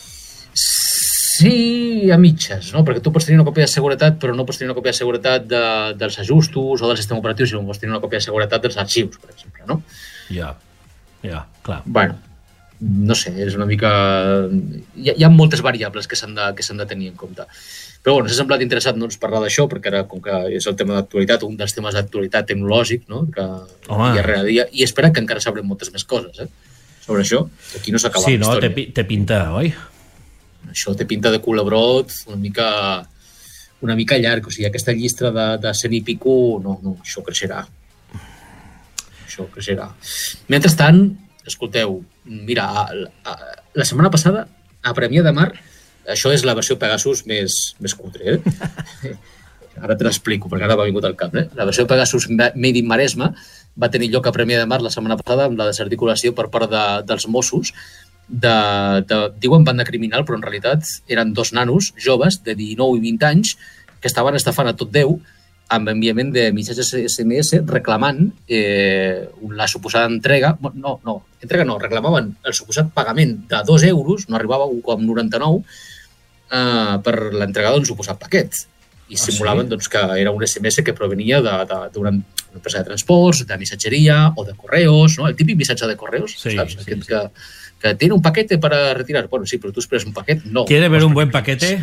Sí, a mitges, no? Perquè tu pots tenir una còpia de seguretat però no pots tenir una còpia de seguretat de, dels ajustos o del sistema operatiu, sinó pots tenir una còpia de seguretat dels arxius, per exemple, no? Ja, ja, clar. Bueno, no sé, és una mica... Hi ha, hi ha moltes variables que s'han de, que s'han de tenir en compte. Però bueno, s'ha semblat interessat no, parlar d'això, perquè ara, com que és el tema d'actualitat, un dels temes d'actualitat tecnològic, no? Que Home. dia rere dia, i espera que encara sabrem moltes més coses, eh? Sobre això, aquí no s'acaba sí, la no, història. Sí, no, té pinta, oi? Això té pinta de culebrot una mica, una mica llarg, o sigui, aquesta llista de, de cent i pico, no, no, això creixerà. Això creixerà. Mentrestant, escolteu, mira, a, a, la setmana passada, a Premià de Mar, això és la versió Pegasus més, més cutre, eh? Ara te l'explico, perquè ara m'ha vingut al cap, eh? La versió Pegasus Made in Maresme va tenir lloc a Premià de Mar la setmana passada amb la desarticulació per part de, dels Mossos, de, de, diuen banda criminal, però en realitat eren dos nanos joves de dinou i vint anys que estaven estafant a tot Déu amb enviament de missatges S M S reclamant eh, la suposada entrega, no, no, entrega no, reclamaven el suposat pagament de dos euros, no arribava un coma noranta-nou, eh, per l'entrega d'un suposat paquet. I simulaven ah, sí? doncs, que era un S M S que provenia d'una empresa de transports, de missatgeria o de correos, no? El típic missatge de correos, sí, saps? Sí, Aquest sí. Que, que tiene un paquete para retirar. Bueno, sí, però tu esperes un paquet? No. ¿Quiere ver un buen paquete?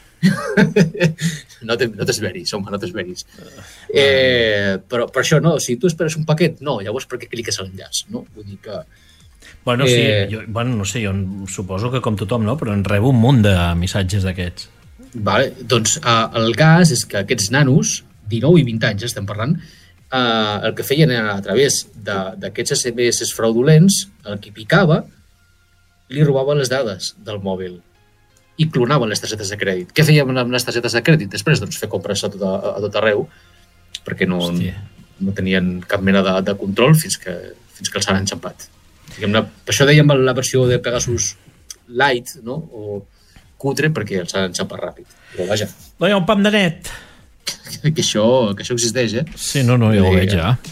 no te, no t'esveris, home, no t'esveris. Eh, però per això no, si tu esperes un paquet, no, llavors per què cliques a l'enllaç, no? Vull dir que... Bueno, sí, eh... jo, bueno, no sé, jo suposo que com tothom, no? Però en rebo un munt de missatges d'aquests. Vale, doncs eh, el cas és que aquests nanos, dinou i vint anys estem parlant, eh, el que feien era a través d'aquests S M S fraudulents, el que picava li robaven les dades del mòbil i clonaven les targetes de crèdit. Què fèiem amb les targetes de crèdit? Després, doncs, fer compres a tot, a, a tot arreu, perquè no, no tenien cap mena de, de control fins que, fins que els han enxampat. Diguem-ne, per això dèiem la versió de Pegasus Light, no? O cutre, perquè els han enxampat ràpid. Però vaja. No hi ha un pam de net. que, això, que això existeix, eh? Sí, no, no, jo ho veig ja.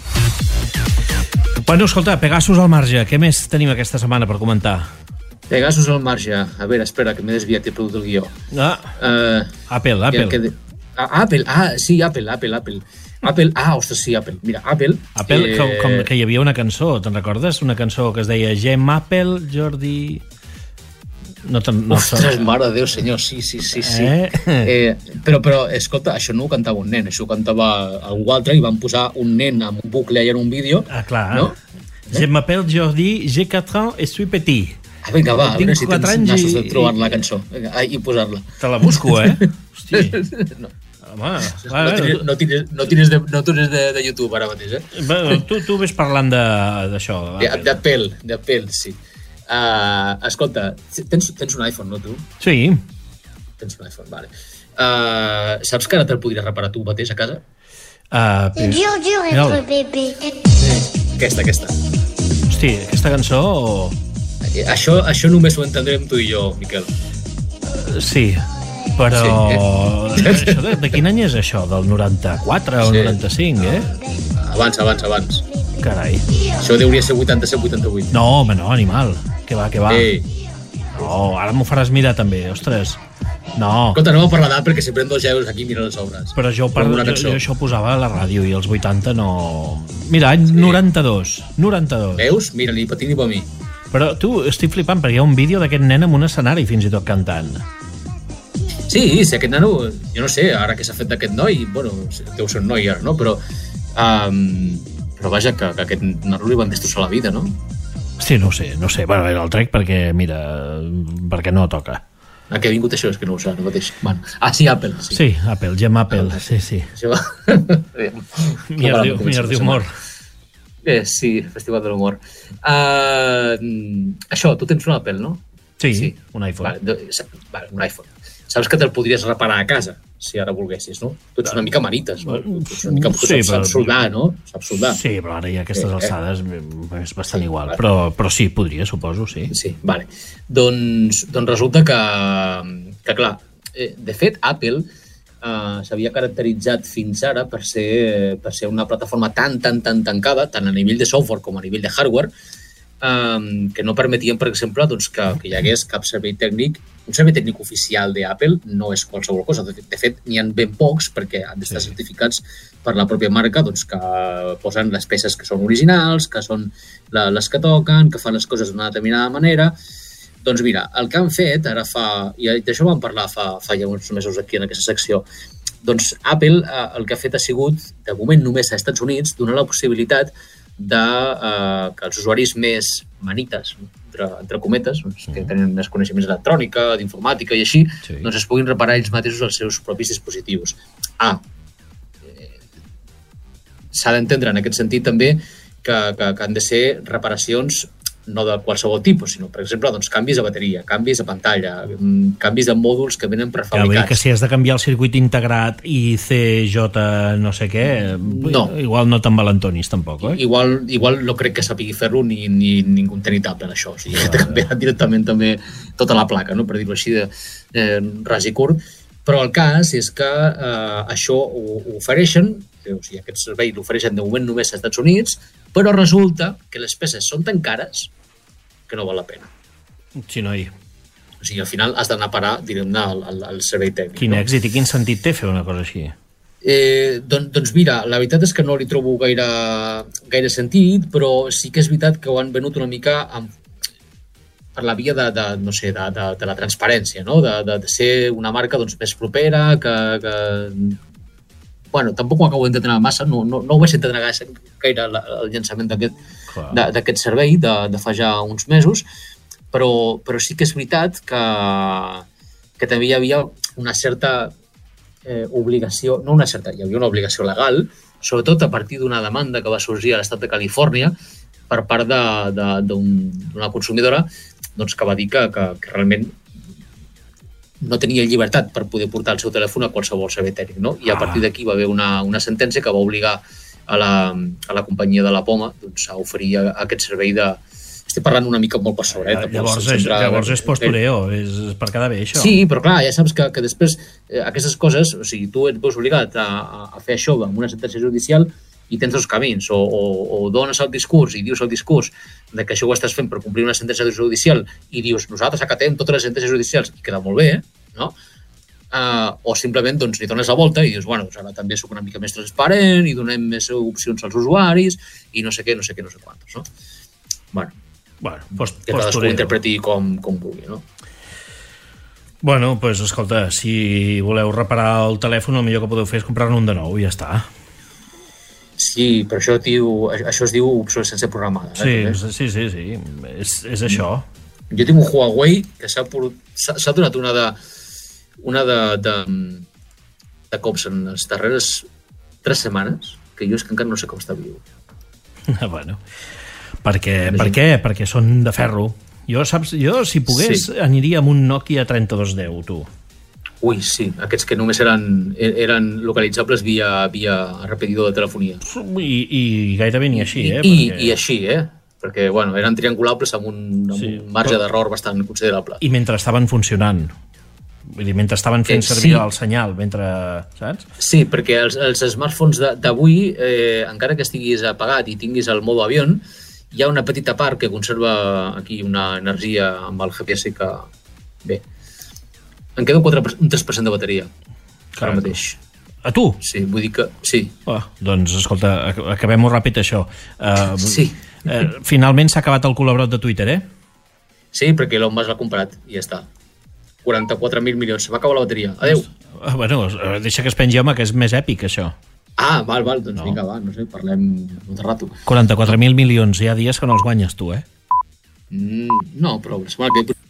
Bueno, escolta, Pegasus al marge. Què més tenim aquesta setmana per comentar? Pegasus al marge. A veure, espera, que m'he desviat i he perdut el guió. Ah, uh, Apple, Apple. Que de... ah, Apple, ah, sí, Apple, Apple, Apple. Apple, ah, ostres, sí, Apple. Mira, Apple... Apple, eh... com, com que hi havia una cançó, te'n recordes? Una cançó que es deia Gem Apple, Jordi... No no ostres, mare de Déu, senyor, sí, sí, sí, sí. Eh? Eh, però, però, escolta, això no ho cantava un nen, això ho cantava algú altre i van posar un nen amb un bucle allà en un vídeo. Ah, clar. No? Je eh? m'appelle Jordi, j'ai quatre ans et suis petit. Ah, vinga, va, a veure si tens nassos de trobar la cançó vinga, i posar-la. Te la busco, eh? Hosti. No. Home, no, no, tires, no, tires, no tires, de, no tires de, de YouTube ara mateix, eh? Bueno, tu, tu ves parlant d'això. D'Apple, d'Apple, sí. Uh, escolta, tens, tens un iPhone, no, tu? Sí. Tens un iPhone, vale. Uh, saps que ara te'l podries reparar tu mateix a casa? Uh, C'est dur, dur être bébé. Sí, aquesta, aquesta. Hosti, aquesta cançó... Això, això només ho entendrem tu i jo, Miquel. Uh, sí, però... Sí, eh? Això de, de quin any és això? Del noranta-quatre o sí. noranta-cinc, eh? Abans, abans, abans. Carai. Això hauria ser vuitanta-set vuitanta-vuit. No, home, no, animal. Que va, que va. Ei. No, ara m'ho faràs mirar també, ostres. No. Escolta, no m'ho parlar d'Apple, perquè si pren dos euros aquí mira les obres. Però jo, parlo, jo, jo això ho posava a la ràdio i els vuitanta no... Mira, any sí. noranta-dos. noranta-dos. Veus? Mira, ni per ti ni per mi. Però tu, estic flipant, perquè hi ha un vídeo d'aquest nen amb un escenari fins i tot cantant. Sí, sí, aquest nano, jo no sé, ara què s'ha fet d'aquest noi, bueno, deu ser un noi ara, no? Però, um, però vaja, que, que aquest nano li van destrossar la vida, no? Sí, no ho sé, no ho sé. Bueno, el trec perquè, mira, perquè no toca. A què ha vingut això? És que no ho sé, no mateix. Bueno. Ah, sí, Apple. Sí, sí Apple, Gem Apple, ah, sí, sí. Això va... Mier d'humor. Eh, sí, Festival de l'Humor. Uh, això, tu tens un Apple, no? Sí, sí. Un iPhone. Vale, vale, un iPhone. Saps que te'l podries reparar a casa, si ara volguessis, no? Tu ets una mica manites, no? Tu ets una mica... Tu sí, saps, però... saps soldar, no? Saps soldar. Sí, però ara ja a aquestes eh, alçades eh. és bastant sí, igual. Vale. Però, però sí, podria, suposo, sí. Sí, vale. Doncs, doncs resulta que, que clar, eh, de fet, Apple eh, s'havia caracteritzat fins ara per ser, per ser una plataforma tan, tan, tan tancada, tant a nivell de software com a nivell de hardware, um, que no permetien, per exemple, doncs, que, que hi hagués cap servei tècnic. Un servei tècnic oficial d'Apple no és qualsevol cosa. De fet, de fet n'hi ha ben pocs perquè han d'estar sí. certificats per la pròpia marca, doncs, que posen les peces que són originals, que són la, les que toquen, que fan les coses d'una determinada manera. Doncs mira, el que han fet ara fa... I d'això vam parlar fa, fa ja uns mesos aquí en aquesta secció. Doncs Apple eh, el que ha fet ha sigut, de moment només als Estats Units, donar la possibilitat de eh, que els usuaris més manites, entre, entre cometes, doncs, que tenen més coneixements d'electrònica, d'informàtica i així, sí. doncs es puguin reparar ells mateixos els seus propis dispositius. Ah, eh, s'ha d'entendre en aquest sentit també que, que, que han de ser reparacions no de qualsevol tipus, sinó, per exemple, doncs, canvis de bateria, canvis de pantalla, canvis de mòduls que venen prefabricats. Ja, que si has de canviar el circuit integrat i C J no sé què, no. igual no t'envalentonis tampoc, eh? Igual, igual no crec que sapigui fer-lo ni, ni ningú tenitat en això. O sigui, ah, també directament també tota la placa, no? Per dir-ho així, de eh, ras i curt. Però el cas és que eh, això ho, ho ofereixen, o sigui, aquest servei l'ofereixen de moment només als Estats Units, però resulta que les peces són tan cares que no val la pena. Sí, noi. O sigui, al final has d'anar a parar, diguem-ne, al, al, al servei tècnic. Quin no? èxit i quin sentit té fer una cosa així? Eh, doncs, doncs mira, la veritat és que no li trobo gaire, gaire sentit, però sí que és veritat que ho han venut una mica amb, per la via de, de, no sé, de, de, de la transparència, no? de, de, de ser una marca doncs, més propera, que... que bueno, tampoc ho acabo d'entendre massa, no, no, no ho vaig entendre gaire, gaire el llançament d'aquest servei de, de fa ja uns mesos, però, però sí que és veritat que, que també hi havia una certa eh, obligació, no una certa, hi havia una obligació legal, sobretot a partir d'una demanda que va sorgir a l'estat de Califòrnia per part d'una consumidora doncs, que va dir que, que, que realment no tenia llibertat per poder portar el seu telèfon a qualsevol servei tècnic, no? I a partir d'aquí va haver una, una sentència que va obligar a la, a la companyia de la Poma doncs, a oferir a, a aquest servei de... Estic parlant una mica molt per sobre. Eh? Llavors, és, sempre... llavors és postureo, és per quedar bé, això. Sí, però clar, ja saps que, que després eh, aquestes coses, o sigui, tu et veus obligat a, a fer això amb una sentència judicial i tens dos camins, o, o, o dones el discurs i dius el discurs de que això ho estàs fent per complir una sentència judicial i dius, nosaltres acatem totes les sentències judicials i queda molt bé, no? Uh, o simplement doncs, li dones la volta i dius, bueno, doncs ara també soc una mica més transparent i donem més opcions als usuaris i no sé què, no sé què, no sé quantos, no? Bueno, bueno post, que cadascú ho interpreti com, com vulgui, no? Bueno, doncs pues, escolta, si voleu reparar el telèfon, el millor que podeu fer és comprar-ne un de nou i ja està. Sí, però això, diu, això es diu obsolescència programada. Sí, eh, sí, sí, sí, és, és això. Jo tinc un Huawei que s'ha donat una de una de, de, de cops en les darreres tres setmanes que jo és que encara no sé com està viu. Bueno, perquè, per què? Perquè són de ferro. Jo, saps, jo si pogués, sí. aniria amb un Nokia trenta-dos deu, tu. Ui, sí, aquests que només eren, eren localitzables via, via repetidor de telefonia. I, i gairebé ni així, eh? I, perquè... i així, eh? Perquè, bueno, eren triangulables amb un, amb sí, un marge però... d'error bastant considerable. I mentre estaven funcionant. Vull dir, mentre estaven fent eh, servir sí. el senyal, mentre... Saps? Sí, perquè els, els smartphones d'avui, eh, encara que estiguis apagat i tinguis el modo avió, hi ha una petita part que conserva aquí una energia amb el G P S que... Bé, em queda un, quatre, un tres per cent de bateria. Clar, ara mateix. A tu? Sí, vull dir que... Sí. Oh, doncs, escolta, acabem-ho ràpid, això. Uh, sí. Uh, finalment s'ha acabat el col·laborat de Twitter, eh? Sí, perquè Elon Musk l'ha comprat i ja està. quaranta-quatre mil milions. Se va acabar la bateria. Adéu. Uh, bueno, deixa que es pengi, home, que és més èpic, això. Ah, val, val. Doncs no. Vinga, va, no sé, parlem un rato. quaranta-quatre mil milions. Hi ha dies que no els guanyes, tu, eh? Mm, no, però la setmana que ve...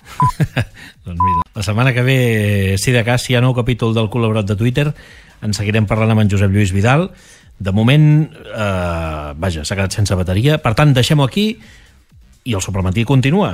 Doncs mira, la setmana que ve, si de cas, hi ha nou capítol del col·laborat de Twitter, en seguirem parlant amb en Josep Lluís Vidal. De moment, eh, vaja, s'ha quedat sense bateria, per tant, deixem-ho aquí i el suplementí continua.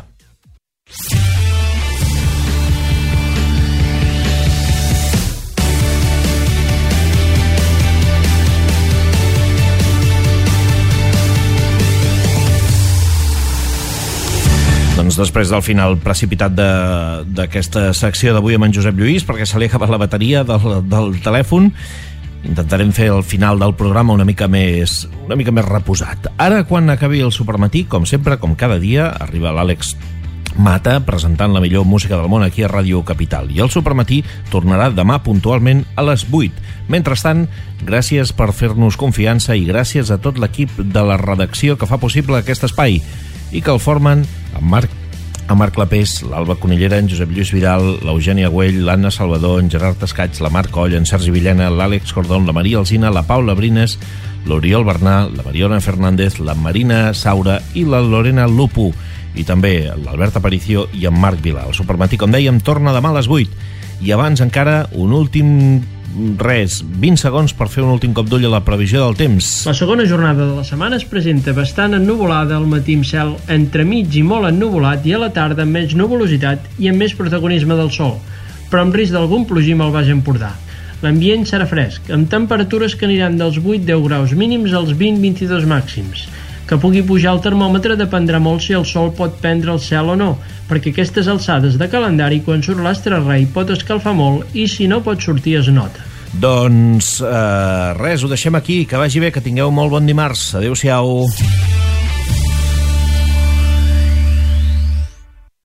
Doncs després del final precipitat d'aquesta secció d'avui amb en Josep Lluís, perquè se li ha acabat la bateria del, del telèfon, intentarem fer el final del programa una mica més, una mica més reposat. Ara, quan acabi el supermatí, com sempre, com cada dia, arriba l'Àlex Mata presentant la millor música del món aquí a Ràdio Capital. I el supermatí tornarà demà puntualment a les vuit. Mentrestant, gràcies per fer-nos confiança i gràcies a tot l'equip de la redacció que fa possible aquest espai i que el formen en Marc en Marc Clapés, l'Alba Conillera, en Josep Lluís Vidal, l'Eugènia Güell, l'Anna Salvador, en Gerard Escaig, la Marc Coll, en Sergi Villena, l'Àlex Cordón, la Maria Alsina, la Paula Brines, l'Oriol Bernà, la Mariona Fernández, la Marina Saura i la Lorena Lupu, i també l'Albert Aparicio i en Marc Vila. El supermatí, com dèiem, torna demà a les vuit. I abans encara un últim res, vint segons per fer un últim cop d'ull a la previsió del temps. La segona jornada de la setmana es presenta bastant ennuvolada, al matí amb cel entremig i molt ennuvolat, i a la tarda amb menys nuvolositat i amb més protagonisme del sol, però amb risc d'algun plogim al Baix Empordà. L'ambient serà fresc, amb temperatures que aniran dels vuit a deu graus mínims als vint a vint-i-dos màxims. Que pugui pujar el termòmetre dependrà molt si el sol pot prendre el cel o no, perquè aquestes alçades de calendari, quan surt l'astre rei, pot escalfar molt i si no pot sortir es nota. Doncs eh, res, ho deixem aquí, que vagi bé, que tingueu molt bon dimarts. Adéu-siau.